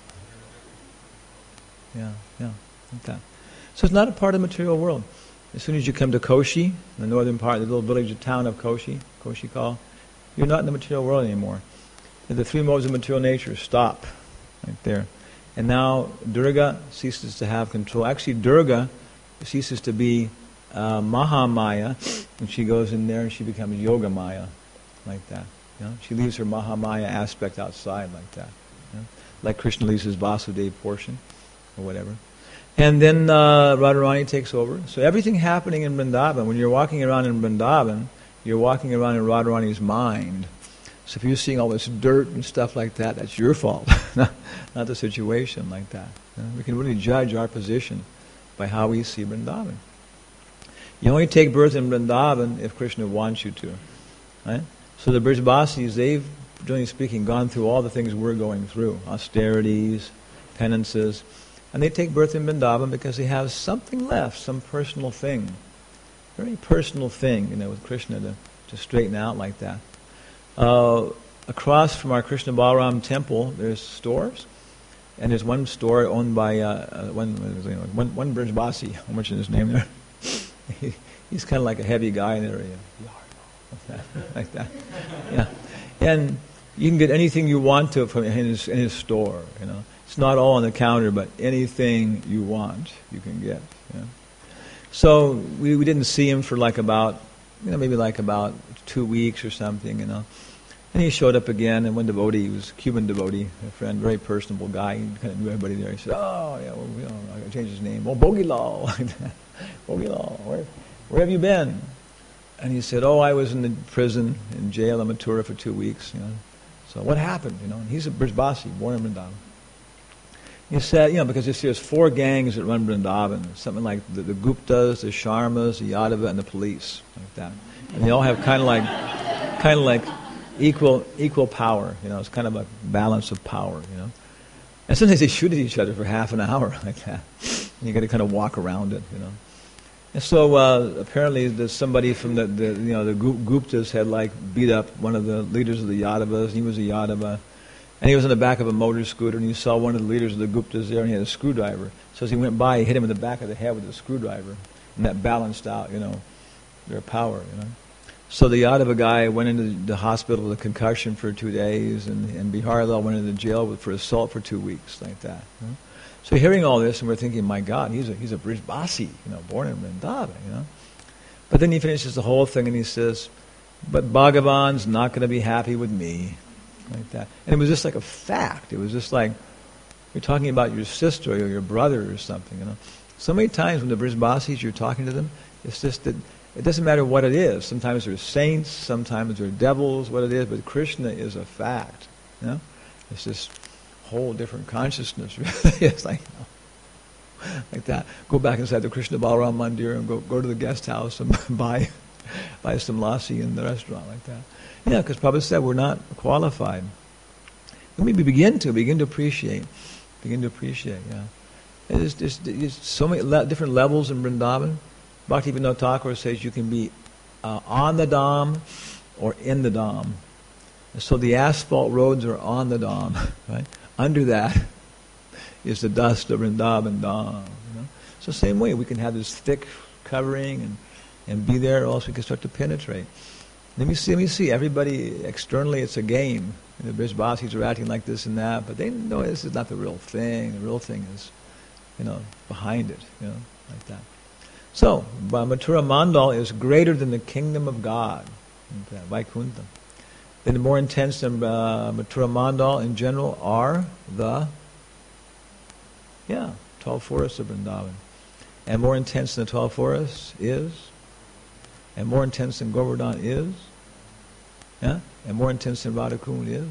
Yeah, yeah. Okay. So it's not a part of the material world. As soon as you come to Koshi, the northern part, the little village, the town of Koshi, Koshi Kal, you're not in the material world anymore. And the three modes of material nature stop right there. And now Durga ceases to have control. Actually, Durga ceases to be uh, Mahamaya, and she goes in there and she becomes Yoga Maya, like that. You know? She leaves her Mahamaya aspect outside, like that. You know? Like Krishna leaves his Vasudev portion, or whatever. And then uh, Radharani takes over. So everything happening in Vrindavan, when you're walking around in Vrindavan, you're walking around in Radharani's mind. So if you're seeing all this dirt and stuff like that, that's your fault, not, not the situation like that. You know, we can really judge our position by how we see Vrindavan. You only take birth in Vrindavan if Krishna wants you to. Right? So the Brijbasis, they've, generally speaking, gone through all the things we're going through, austerities, penances. And they take birth in Vrindavan because they have something left, some personal thing. Very personal thing, you know, with Krishna to, to straighten out like that. Uh, across from our Krishna Balaram temple, there's stores. And there's one store owned by uh, uh, one, one, one Brijbasi. How much is his name there? he, he's kind of like a heavy guy in the area. Like that. Yeah. And you can get anything you want to from in his, in his store, you know. It's not all on the counter, but anything you want, you can get. You know? So we, we didn't see him for like about you know, maybe like about two weeks or something, you know. And he showed up again, and one devotee, he was a Cuban devotee, a friend, very personable guy. He kind of knew everybody there. He said, "Oh, yeah, well, you know, I changed his name. Oh, Bogilal, Bogilal, where, where have you been?" And he said, "Oh, I was in the prison, in jail in Mathura for two weeks. You know, so what happened? You know?" And he's a Brijbasi, born in Vrindavan. He said, you know, because there's four gangs that run Vrindavan, something like the, the Guptas, the Sharmas, the Yadava, and the police, like that. And they all have kind of like, kind of like equal equal power. You know, it's kind of a balance of power. You know, and sometimes they shoot at each other for half an hour like that. And you got to kind of walk around it. You know. And so uh, apparently, there's somebody from the, the you know the Guptas had like beat up one of the leaders of the Yadavas. He was a Yadava. And he was on the back of a motor scooter, and he saw one of the leaders of the Guptas there, and he had a screwdriver. So as he went by, he hit him in the back of the head with a screwdriver, and that balanced out, you know, their power, you know. So the Yadava guy went into the hospital with a concussion for two days, and, and Biharlal went into jail for assault for two weeks, like that. You know? So hearing all this, and we're thinking, my God, he's a he's a Brijbasi, you know, born in Vrindavan, you know. But then he finishes the whole thing, and he says, "But Bhagavan's not going to be happy with me." Like that. And it was just like a fact. It was just like you're talking about your sister or your brother or something, you know. So many times when the Brijbasis, you're talking to them, it's just that it doesn't matter what it is. Sometimes they're saints, sometimes they're devils, what it is, but Krishna is a fact. You know? It's this whole different consciousness, really. It's like, you know, like that. Go back inside the Krishna Balaram Mandir and go, go to the guest house and buy, buy some lassi in the restaurant, like that. Yeah, because Prabhupada said we're not qualified. When we begin to, begin to appreciate, begin to appreciate, yeah. There's, there's, there's so many le- different levels in Vrindavan. Bhaktivinoda Thakur says you can be uh, on the Dham or in the Dham. And so the asphalt roads are on the Dham, right? Under that is the dust of Vrindavan Dham. You know? So same way, we can have this thick covering and, and be there, or else we can start to penetrate. Let me see, let me see. Everybody, externally, it's a game. And the Brijbasis are acting like this and that, but they know this is not the real thing. The real thing is, you know, behind it, you know, like that. So, Mathura Mandal is greater than the kingdom of God, Vaikuntha. Then the more intense than uh, Mathura Mandal in general are the, yeah, twelve forests of Vrindavan. And more intense than the twelve forests is, and more intense than Govardhan is, yeah? And more intense than Radhakund is.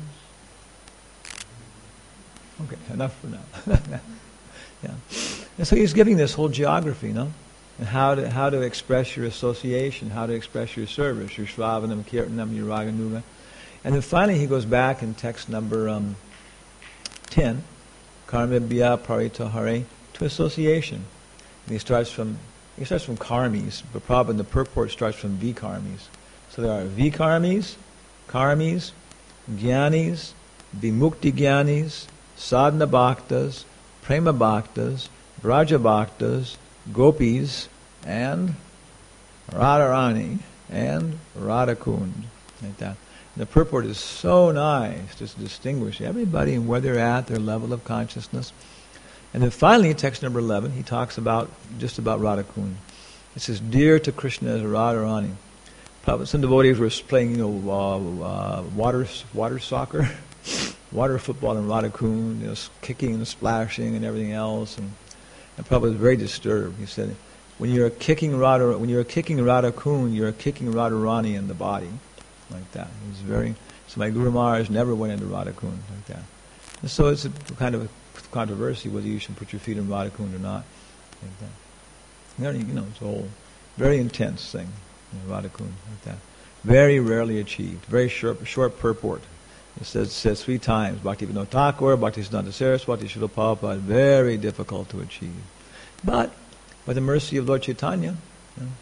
Okay, enough for now. Yeah. And so he's giving this whole geography, you know, and how to how to express your association, how to express your service, your Shravanam, Kirtanam, your Raganuga. And then finally he goes back in text number um, ten, Karmibhya Paritahare, to association. And he starts from He starts from karmis, but probably the purport starts from vikarmis. So there are vikarmis, karmis, jnanis, vimukti jnanis, sadhana bhaktas, prema bhaktas, braja bhaktas, gopis, and radharani, and radhakund. Like that. And the purport is so nice, just to distinguish everybody and where they're at, their level of consciousness. And then finally, text number eleven, he talks about just about Radhakund. It says, "Dear to Krishna is Radharani." Probably some devotees were playing, you know, uh, uh, water water soccer, water football in Radhakund, you know, kicking and splashing and everything else. And, and Prabhupada was very disturbed. He said, "When you're kicking Radha, when you're kicking Radhakund, you're kicking Radharani in the body, like that." He was very. So my Guru Maharaj never went into Radhakund like that. And so it's a kind of a controversy whether you should put your feet in Radhakund or not. Like that. You know, it's a whole very intense thing, you know, Radhakund, like that. Very rarely achieved. Very short, short purport. It says, says three times, Bhaktivinoda Thakur, Bhaktisiddhanta Saraswati, Srila Prabhupada, very difficult to achieve. But, by the mercy of Lord Chaitanya, you know.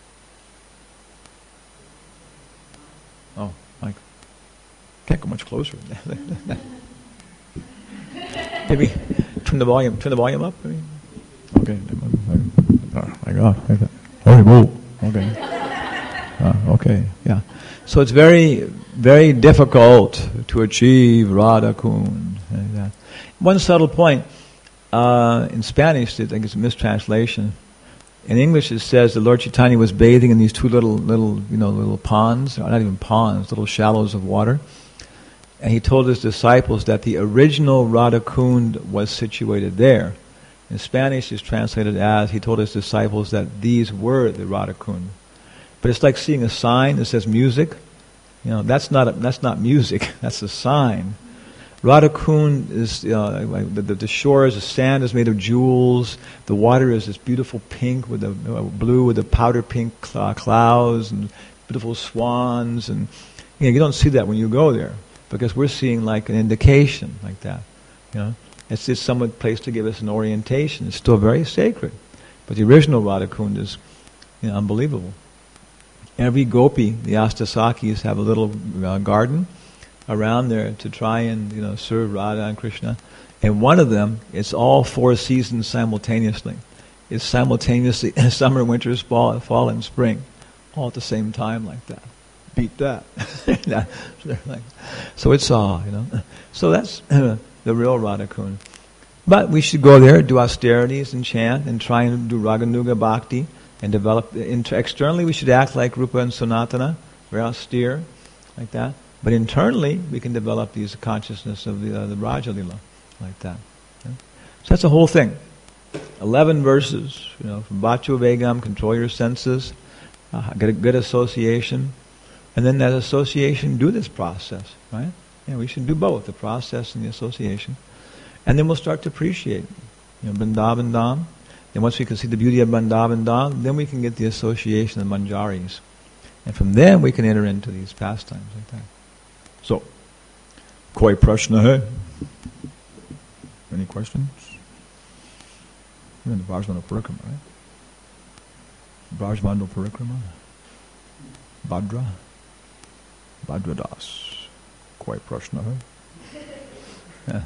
Oh, Mike. Can't go much closer. Maybe turn the volume. Turn the volume up. Maybe. Okay. Oh my God. Okay. Uh, okay. Yeah. So it's very, very difficult to achieve Radhakund. Like one subtle point uh, in Spanish, I think it's a mistranslation. In English, it says that Lord Chaitanya was bathing in these two little, little, you know, little ponds, or not even ponds, little shallows of water. And he told his disciples that the original Radhakund was situated there. In Spanish, it's translated as, he told his disciples that these were the Radhakund. But it's like seeing a sign that says music. You know, that's not a, that's not music. That's a sign. Radhakund is uh, like the, the, the shores, the sand is made of jewels. The water is this beautiful pink with the uh, blue with the powder pink cl- clouds and beautiful swans. And you know, you don't see that when you go there because we're seeing like an indication like that. You know, it's just some place to give us an orientation. It's still very sacred, but the original Radhakund is, you know, unbelievable. Every gopi, the Astasakis, have a little uh, garden around there to try and, you know, serve Radha and Krishna. And one of them, it's all four seasons simultaneously. It's simultaneously summer, winter, fall, fall, and spring, all at the same time like that. Beat that. So it's all, you know. So that's uh, the real Radhakund. But we should go there, do austerities and chant and try and do Raganuga Bhakti and develop. Inter- externally, we should act like Rupa and Sanatana, very austere, like that. But internally, we can develop these consciousness of the, uh, the Rajalila, like that. Okay? So that's the whole thing. Eleven verses, you know, from Bhachu Vegam, control your senses, uh, get a good association, and then that association do this process, right? Yeah, we should do both, the process and the association. And then we'll start to appreciate, you know, Vrindavan Dham. And once we can see the beauty of Vrindavan Dham, then we can get the association of Manjaris. And from there we can enter into these pastimes like that. So, koi prashna hai? Any questions? You're in the Brajmana Parikrama, right? Brajmana Parikrama? Bhadra? Bhadradas. Koi prashna hai? Yeah.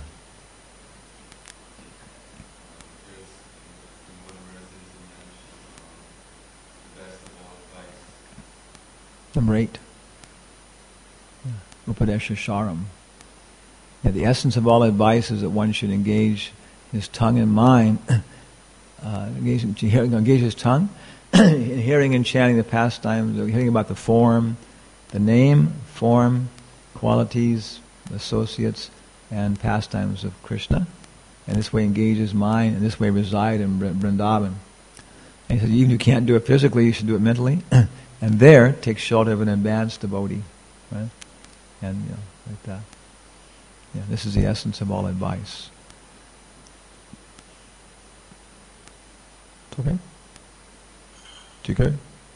Number eight. Yeah. Upadesha Sharam. Yeah, the essence of all advice is that one should engage his tongue and mind, uh, engage, engage his tongue in hearing and chanting the pastimes, hearing about the form, the name, form, qualities, associates, and pastimes of Krishna. And this way engage his mind, and this way reside in Vrindavan. And he said, even if you can't do it physically, you should do it mentally. And there, take shelter of an advanced devotee, right? And, you know, like that. Yeah, this is the essence of all advice. It's okay? It's okay?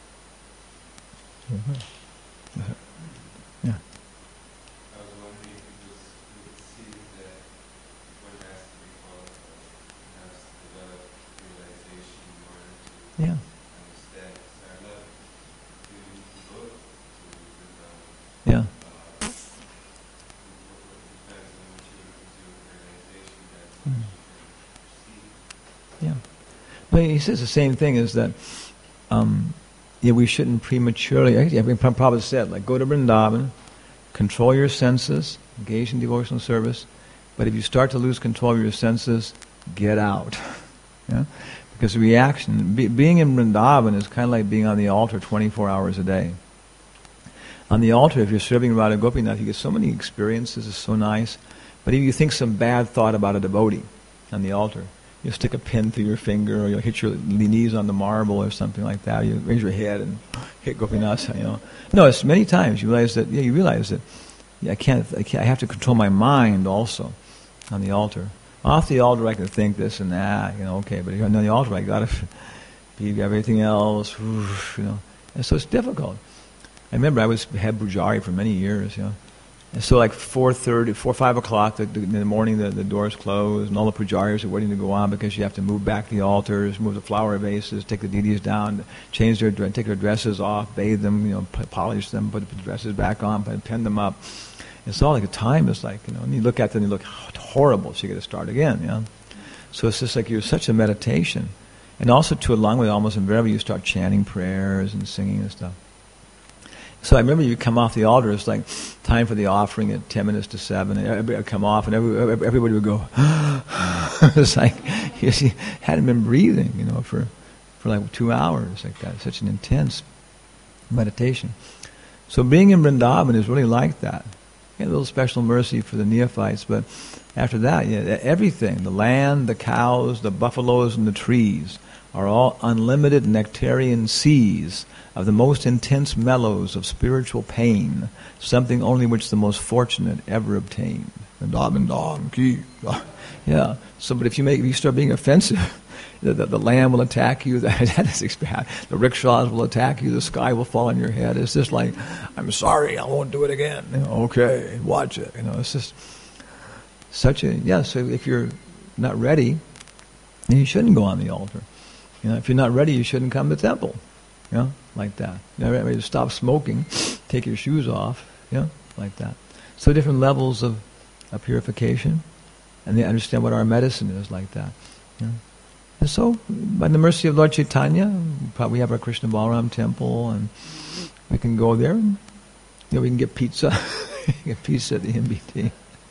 Mm-hmm. Yeah. I was wondering if it was, it would seem that one has to be qualified, has to develop realization in order to Yeah. understand. So I'd love to, to go to Vrindavan. Yeah. Uh, what depends on what you do with realization that mm. you can perceive. Yeah. But he says the same thing is that um, yeah, we shouldn't prematurely, actually, I mean, Prabhupada said, like, go to Vrindavan, control your senses, engage in devotional service, but if you start to lose control of your senses, get out. Yeah? Because the reaction, be, being in Vrindavan is kind of like being on the altar twenty-four hours a day. On the altar, if you're serving Radha Gopinath, you get so many experiences, it's so nice, but if you think some bad thought about a devotee on the altar, you stick a pin through your finger, or you'll hit your knees on the marble or something like that. You raise your head and hit Gopinath, you know. No, it's many times you realize that, yeah, you realize that yeah, I can't, I can't, I have to control my mind also on the altar. Off the altar I can think this and that, you know, okay, but on the altar I gotta be everything else, you know. And so it's difficult. I remember I was head pujari for many years, you know. And so like four thirty, four, five o'clock the, the, in the morning, the, the doors close, and all the pujaris are waiting to go on because you have to move back the altars, move the flower vases, take the deities down, change their, take their dresses off, bathe them, you know, polish them, put the dresses back on, pin them up. It's all like the time is like, you know, and you look at them and you look horrible, so you got to start again, you know. So it's just like you're such a meditation. And also to along with almost invariably you start chanting prayers and singing and stuff. So I remember you come off the altar, it's like time for the offering at ten minutes to seven, and everybody would come off, and every, everybody would go, it's like, you see, hadn't been breathing, you know, for, for like two hours like that. Such an intense meditation. So being in Vrindavan is really like that. You get a little special mercy for the neophytes, but after that, yeah, everything, the land, the cows, the buffaloes, and the trees are all unlimited nectarian seas of the most intense mellows of spiritual pain, something only which the most fortunate ever obtain. Yeah. So, but if you make, if you start being offensive, the, the, the land will attack you. That, that is bad. The rickshaws will attack you. The sky will fall on your head. It's just like, I'm sorry, I won't do it again. You know, okay, watch it. You know, it's just such a yeah. So if you're not ready, then you shouldn't go on the altar. You know, if you're not ready, you shouldn't come to the temple. You know, like that. You know, ready to stop smoking, take your shoes off. You know, like that. So different levels of, of purification, and they understand what our medicine is like that. You know? And so, by the mercy of Lord Chaitanya, we have our Krishna Balaram temple, and we can go there. And, you know, we can get pizza, get pizza at the M B T,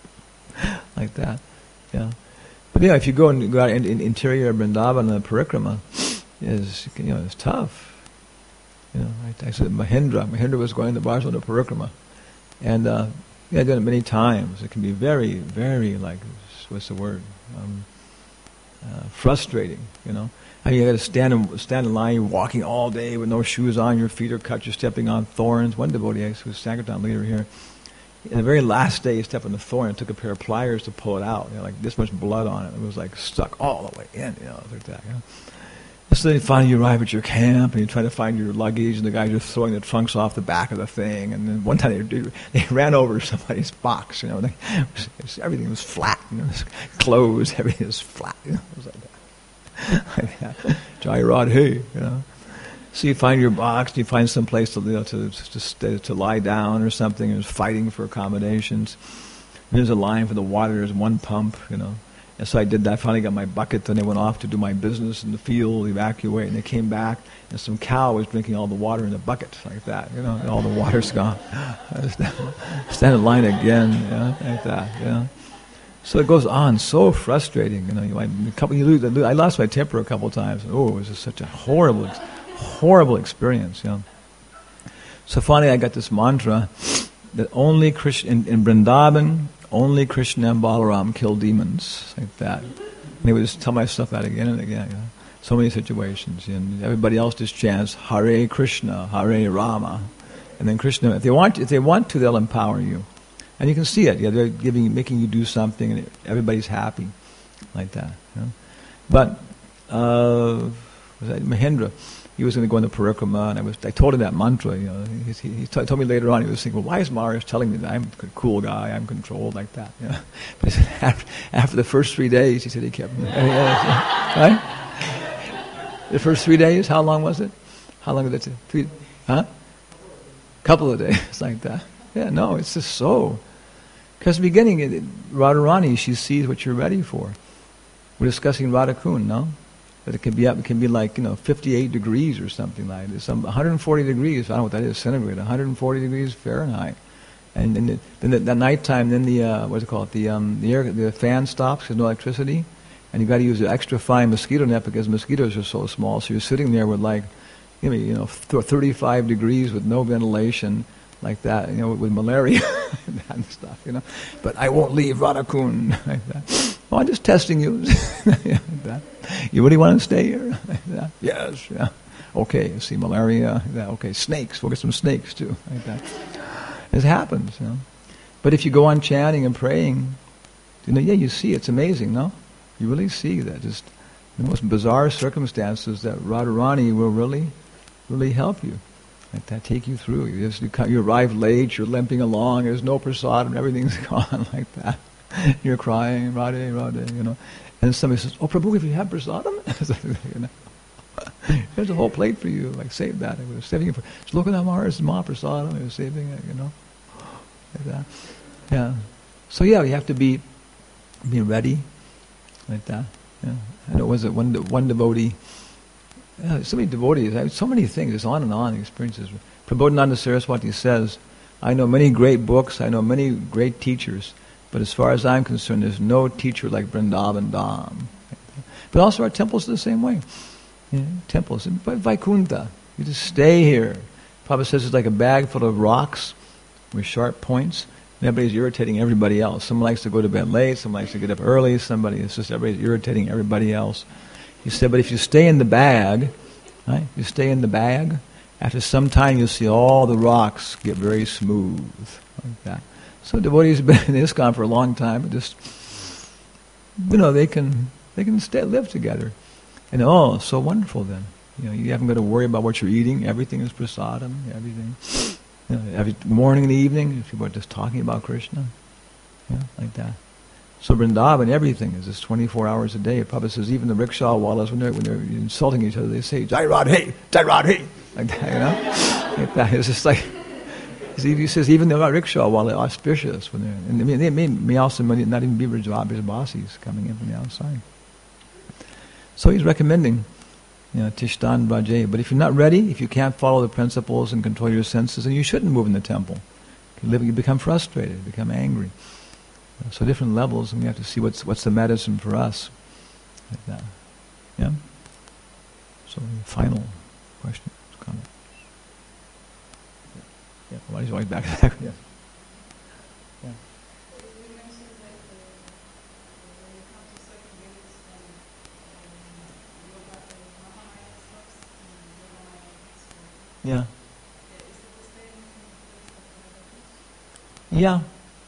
like that. Yeah. But yeah, if you go and go out in, in interior of Vrindavan, the parikrama is, you know, it's tough. You know, I, I said Mahendra. Mahendra was going to Barcelona parikrama, and uh, yeah, I've done it many times. It can be very, very like, what's the word? Um, uh, frustrating. You know, I mean, you got to stand in, stand in line. You're walking all day with no shoes on. Your feet are cut. You're stepping on thorns. One devotee, who was Sankirtan leader here, in the very last day, he stepped on the thorn and took a pair of pliers to pull it out. You know, like this much blood on it. It was like stuck all the way in. You know, like that. You know? So then finally you arrive at your camp and you try to find your luggage, and the guys are throwing the trunks off the back of the thing. And then one time they, they ran over somebody's box. You know, they, it was, everything was flat. You know, clothes, everything was flat. You know, it was like that. Like that. Jai Radhe, you know. So you find your box, and you find some place to, you know, to, to to to lie down or something. There's fighting for accommodations. And there's a line for the water. There's one pump, you know. And so I did that. I finally got my bucket. Then they went off to do my business in the field, evacuate. And they came back, and some cow was drinking all the water in the bucket, like that. You know, and all the water's gone. Stand in line again, you know, like that. You know. So it goes on, so frustrating. You know, you, a couple, you lose. I lost my temper a couple of times. Oh, it was just such a horrible, horrible experience. You know. So finally, I got this mantra that only Krishna in, in Vrindavan. Only Krishna and Balaram kill demons, like that. And they would just tell myself that again and again. You know? So many situations. And everybody else just chants, Hare Krishna, Hare Rama. And then Krishna, if they want, if they want to, they'll empower you. And you can see it. Yeah, they're giving, making you do something, and everybody's happy, like that. You know? But, uh, was that Mahendra? He was going to go in the parikrama, and I was. I told him that mantra. You know, he, he, he t- told me later on. He was thinking, "Well, why is Maharaj telling me that I'm a cool guy? I'm controlled like that." You know? But he said, after, after the first three days, he said he kept. Right? The first three days. How long was it? How long did it take? Three, huh? Couple of days, like that. Yeah. No, it's just so. Because the beginning, it, Radharani, she sees what you're ready for. We're discussing Radhakund, no? But it can be up. It can be like, you know, fifty-eight degrees or something like this. Some one hundred forty degrees. I don't know what that is centigrade. one hundred forty degrees Fahrenheit. And then, the, then the, the nighttime, then the uh, what's it called? The um, the air, the fan stops. There's no electricity, and you got to use an extra fine mosquito net because mosquitoes are so small. So you're sitting there with like, you know, you know, thirty-five degrees with no ventilation, like that. You know, with malaria and stuff. You know, but I won't leave Radhakund like that. Oh, I'm just testing you. Yeah, like that. You really want to stay here? Yeah. Yes. Yeah. Okay. See malaria. Yeah. Okay. Snakes. We'll get some snakes too. Like that. It happens. You know. But if you go on chanting and praying, you know, yeah, you see it's amazing. No, you really see that. Just the most bizarre circumstances that Radharani will really, really help you. Like that, take you through. You just you, come, you arrive late. You're limping along. There's no prasadam. Everything's gone like that. You're crying, Radhe, Radhe, you know. And somebody says, "Oh, Prabhu, if you have prasadam," you know, there's a whole plate for you. Like, save that. I was saving it for. Slokanam Maharaj Mahaprasadam. I was saving it, you know, like that. Yeah. So yeah, you have to be be ready, like that. Yeah. And it was one one devotee. Yeah, so many devotees. I have so many things. It's on and on experiences. Prabodhananda Saraswati says, "I know many great books. I know many great teachers. But as far as I'm concerned, there's no teacher like Vrindavan Dham." But also our temples are the same way. You know, temples. Vaikuntha. You just stay here. Prabhupada says it's like a bag full of rocks with sharp points. And everybody's irritating everybody else. Someone likes to go to bed late. Someone likes to get up early. Somebody, it's just everybody's irritating everybody else. He said, but if you stay in the bag, right? You stay in the bag. After some time, you'll see all the rocks get very smooth, like that. So devotees have been in ISKCON for a long time, but just, you know, they can they can stay, live together. And oh, so wonderful then. You know, you haven't got to worry about what you're eating. Everything is prasadam, everything. You know, every morning and evening, people are just talking about Krishna. Yeah, like that. So Vrindavan, everything is just twenty-four hours a day. Prabhupada says even the rickshaw wallahs, when they're, when they're insulting each other, they say, Jai Radhe, Jai Radhe, like that, you know? Like that. It's just like, he says even the rickshaw wallah are auspicious. When they're, and they may, they may, may also not even be Brajavasis coming in from the outside. So he's recommending, you know, Tishtan Vrajay. But if you're not ready, if you can't follow the principles and control your senses, then you shouldn't move in the temple. You, live, you become frustrated, you become angry. So different levels, and we have to see what's what's the medicine for us. Like that. Yeah? So final question, comment. Yeah, why is always back to that? Yeah. Yeah. Yeah. Yeah.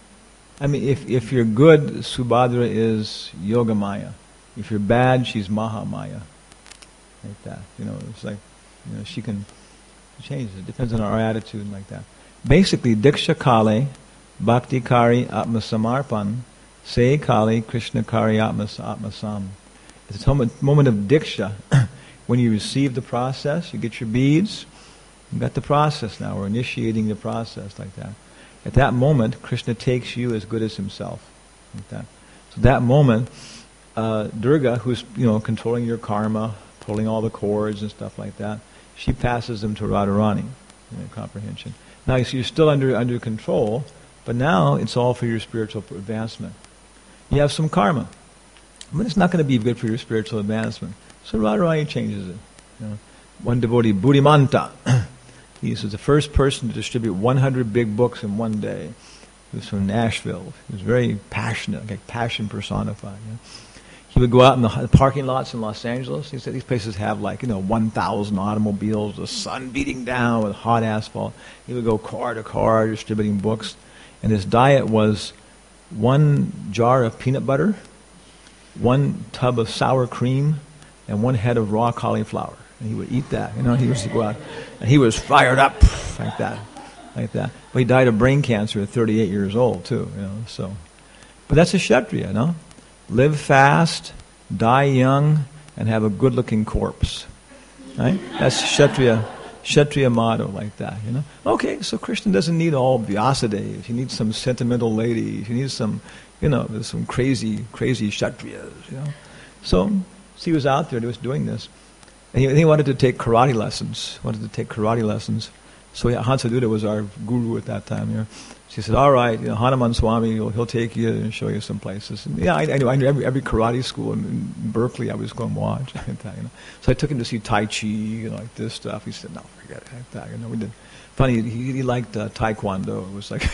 I mean, if if you're good, Subhadra is Yogamaya. If you're bad, she's Mahamaya. Like that. You know, it's like, you know, she can change it. It depends on our attitude and like that. Basically, Diksha Kale, Bhakti Kari Atma Samarpan, Se Kali Krishna Kari Atma Atma Sam. It's a moment, moment of Diksha. When you receive the process, you get your beads, you've got the process now. We're initiating the process like that. At that moment, Krishna takes you as good as himself. Like that. So that moment, uh, Durga, who's, you know, controlling your karma, pulling all the cords and stuff like that, she passes them to Radharani, you know, comprehension. Now, so you're still under under control, but now it's all for your spiritual advancement. You have some karma, but it's not going to be good for your spiritual advancement. So Radharani changes it. You know. One devotee, Buddhimanta, he was the first person to distribute one hundred big books in one day. He was from Nashville. He was very passionate, like passion personified. You know. He would go out in the parking lots in Los Angeles. He said these places have like, you know, one thousand automobiles, the sun beating down with hot asphalt. He would go car to car distributing books. And his diet was one jar of peanut butter, one tub of sour cream, and one head of raw cauliflower. And he would eat that. You know, he used to go out. And he was fired up like that, like that. But he died of brain cancer at thirty-eight years old, too. You know, so. But that's a Kshatriya, no? Live fast, die young, and have a good-looking corpse. Right? That's Kshatriya, Kshatriya motto like that, you know? Okay, so Krishna doesn't need all Vyasadevas. He needs some sentimental ladies. He needs some, you know, some crazy, crazy Kshatriyas, you know? So, so he was out there, he was doing this. And he, he wanted to take karate lessons, wanted to take karate lessons. So yeah, Hansaduta was our guru at that time, you know? She said, all right, you know, Hanuman Swami, he'll, he'll take you and show you some places. And yeah, I, I knew, I knew every, every karate school in, in Berkeley I was going to watch. Like that, you know. So I took him to see Tai Chi, you know, like this stuff. He said, no, forget it. Like that, you know, we did. Funny, he, he liked uh, Taekwondo. It was like,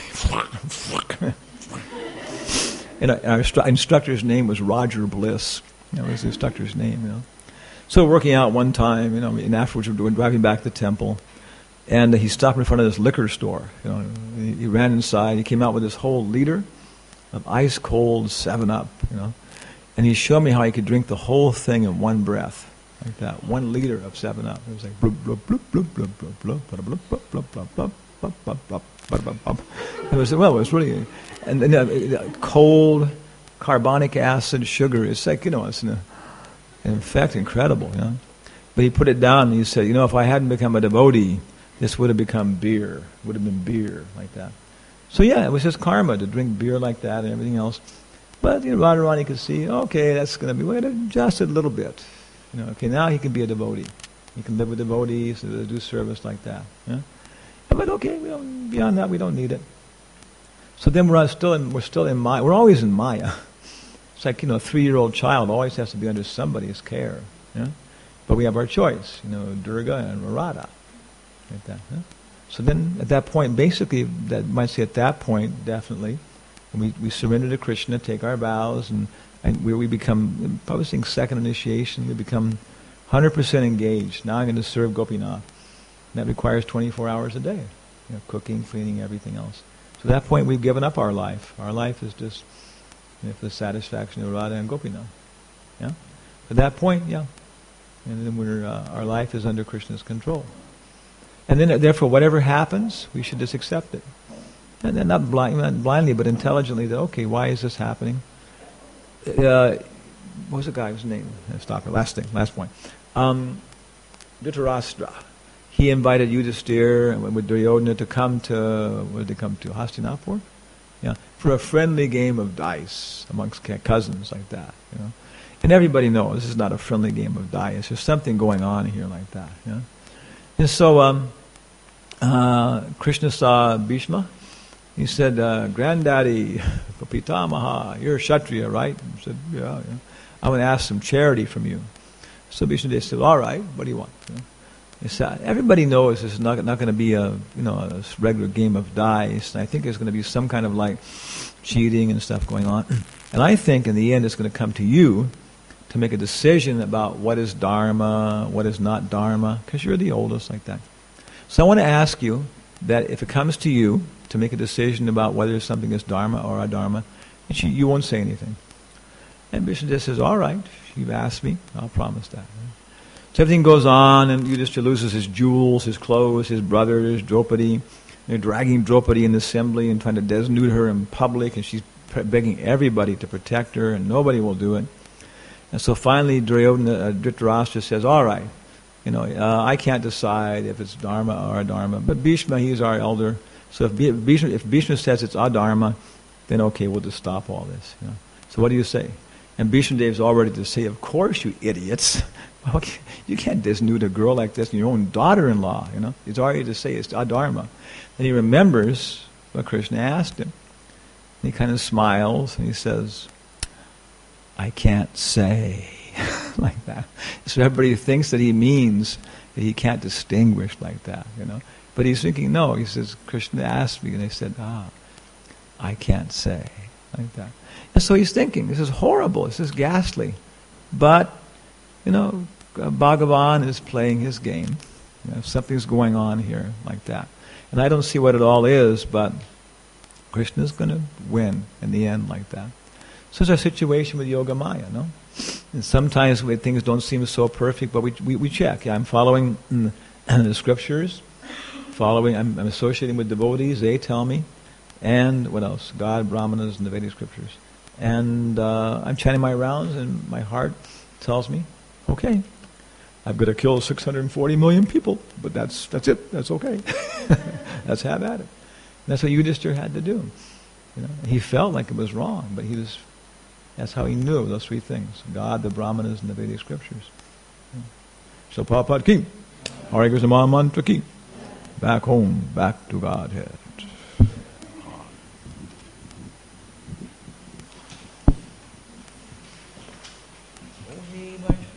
and our, our instru- instructor's name was Roger Bliss. That was the instructor's name, you know. So working out one time, you know, and afterwards we were driving back to the temple. And he stopped in front of this liquor store. You know, he, he ran inside. He came out with this whole liter of ice cold Seven Up. You know, and he showed me how he could drink the whole thing in one breath, like that. One liter of Seven Up. It was like bloop bloop bloop bloop bloop bloop bloop bloop bloop bloop bloop bloop bloop bloop bloop bloop bloop. It was well. It was really, and then uh, cold carbonic acid sugar. It's like, you know, it's an, in fact incredible. You know, but he put it down and he said, you know, if I hadn't become a devotee, this would have become beer, would have been beer, like that. So yeah, it was his karma to drink beer like that and everything else. But, you know, Radharani could see, okay, that's going to be, we're going to adjust it a little bit. You know, okay, now he can be a devotee. He can live with devotees, do service like that. Yeah? But okay, we don't, beyond that, we don't need it. So then we're still in, we're still in Maya. We're always in Maya. It's like, you know, a three-year-old child always has to be under somebody's care. Yeah? But we have our choice, you know, Durga and Radha. Like that, huh? So then at that point, basically, that might say at that point, definitely, we, we surrender to Krishna, take our vows, and, and where we become, probably saying second initiation, we become one hundred percent engaged. Now I'm going to serve Gopinath. That requires twenty-four hours a day, you know, cooking, cleaning, everything else. So at that point, we've given up our life. Our life is just, you know, for the satisfaction of Radha and Gopinath. Yeah? At that point, yeah. And then we're, uh, our life is under Krishna's control. And then, therefore, whatever happens, we should just accept it. And then not, blind, not blindly, but intelligently, that, okay, why is this happening? Uh, what was the guy's name? Stop it. Last thing, last point. Um, Dhritarashtra. He invited Yudhisthira and with Duryodhana to come to, where did they come to? Hastinapur? Yeah, for a friendly game of dice amongst cousins like that, you know. And everybody knows this is not a friendly game of dice. There's something going on here like that, you know. And so um, uh, Krishna saw Bhishma. He said, uh, Granddaddy, Pitamaha, you're a Kshatriya, right? He said, yeah, yeah. I want to ask some charity from you. So Bhishma said, all right, what do you want? You know? He said, everybody knows this is not, not going to be a, you know, a regular game of dice. And I think there's going to be some kind of like cheating and stuff going on. And I think in the end it's going to come to you to make a decision about what is Dharma, what is not Dharma, because you're the oldest like that. So I want to ask you that if it comes to you to make a decision about whether something is Dharma or Adharma, you, you won't say anything. And Vishnu just says, all right, you've asked me, I'll promise that. So everything goes on, and Yudhishthira loses his jewels, his clothes, his brothers, Draupadi. They're dragging Draupadi in the assembly and trying to denude her in public, and she's begging everybody to protect her, and nobody will do it. And so finally, Duryodhana, uh, Dhritarashtra says, all right, you know, uh, I can't decide if it's Dharma or Adharma, but Bhishma, he's our elder, so if Bhishma, if Bhishma says it's Adharma, then okay, we'll just stop all this. You know? So what do you say? And Bhishma Dev's all ready to say, of course, you idiots. Okay, you can't denude a girl like this, your own daughter-in-law, you know. He's already to say it's Adharma. And he remembers what Krishna asked him. And he kind of smiles and he says, I can't say. Like that. So everybody thinks that he means that he can't distinguish like that, you know. But he's thinking, no, he says, Krishna asked me, and they said, ah, I can't say. Like that. And so he's thinking, this is horrible, this is ghastly. But you know, Bhagavan is playing his game. You know, something's going on here like that. And I don't see what it all is, but Krishna's going to win in the end like that. So it's our situation with Yoga Maya, no? And sometimes when things don't seem so perfect, but we we, we check. Yeah, I'm following mm, the scriptures, following, I'm, I'm associating with devotees, they tell me. And what else? God, Brahmanas, and the Vedic scriptures. And uh, I'm chanting my rounds, and my heart tells me, okay, I've got to kill six hundred forty million people, but that's that's it. That's okay. Let's have at it. And that's what Yudhishthira had to do. You know, he felt like it was wrong, but he was. That's how he knew those three things: God, the Brahmanas, and the Vedic scriptures. So Prabhupada ki, Hare Krishna Maha Mantra ki, back home, back to Godhead. Oh, hey,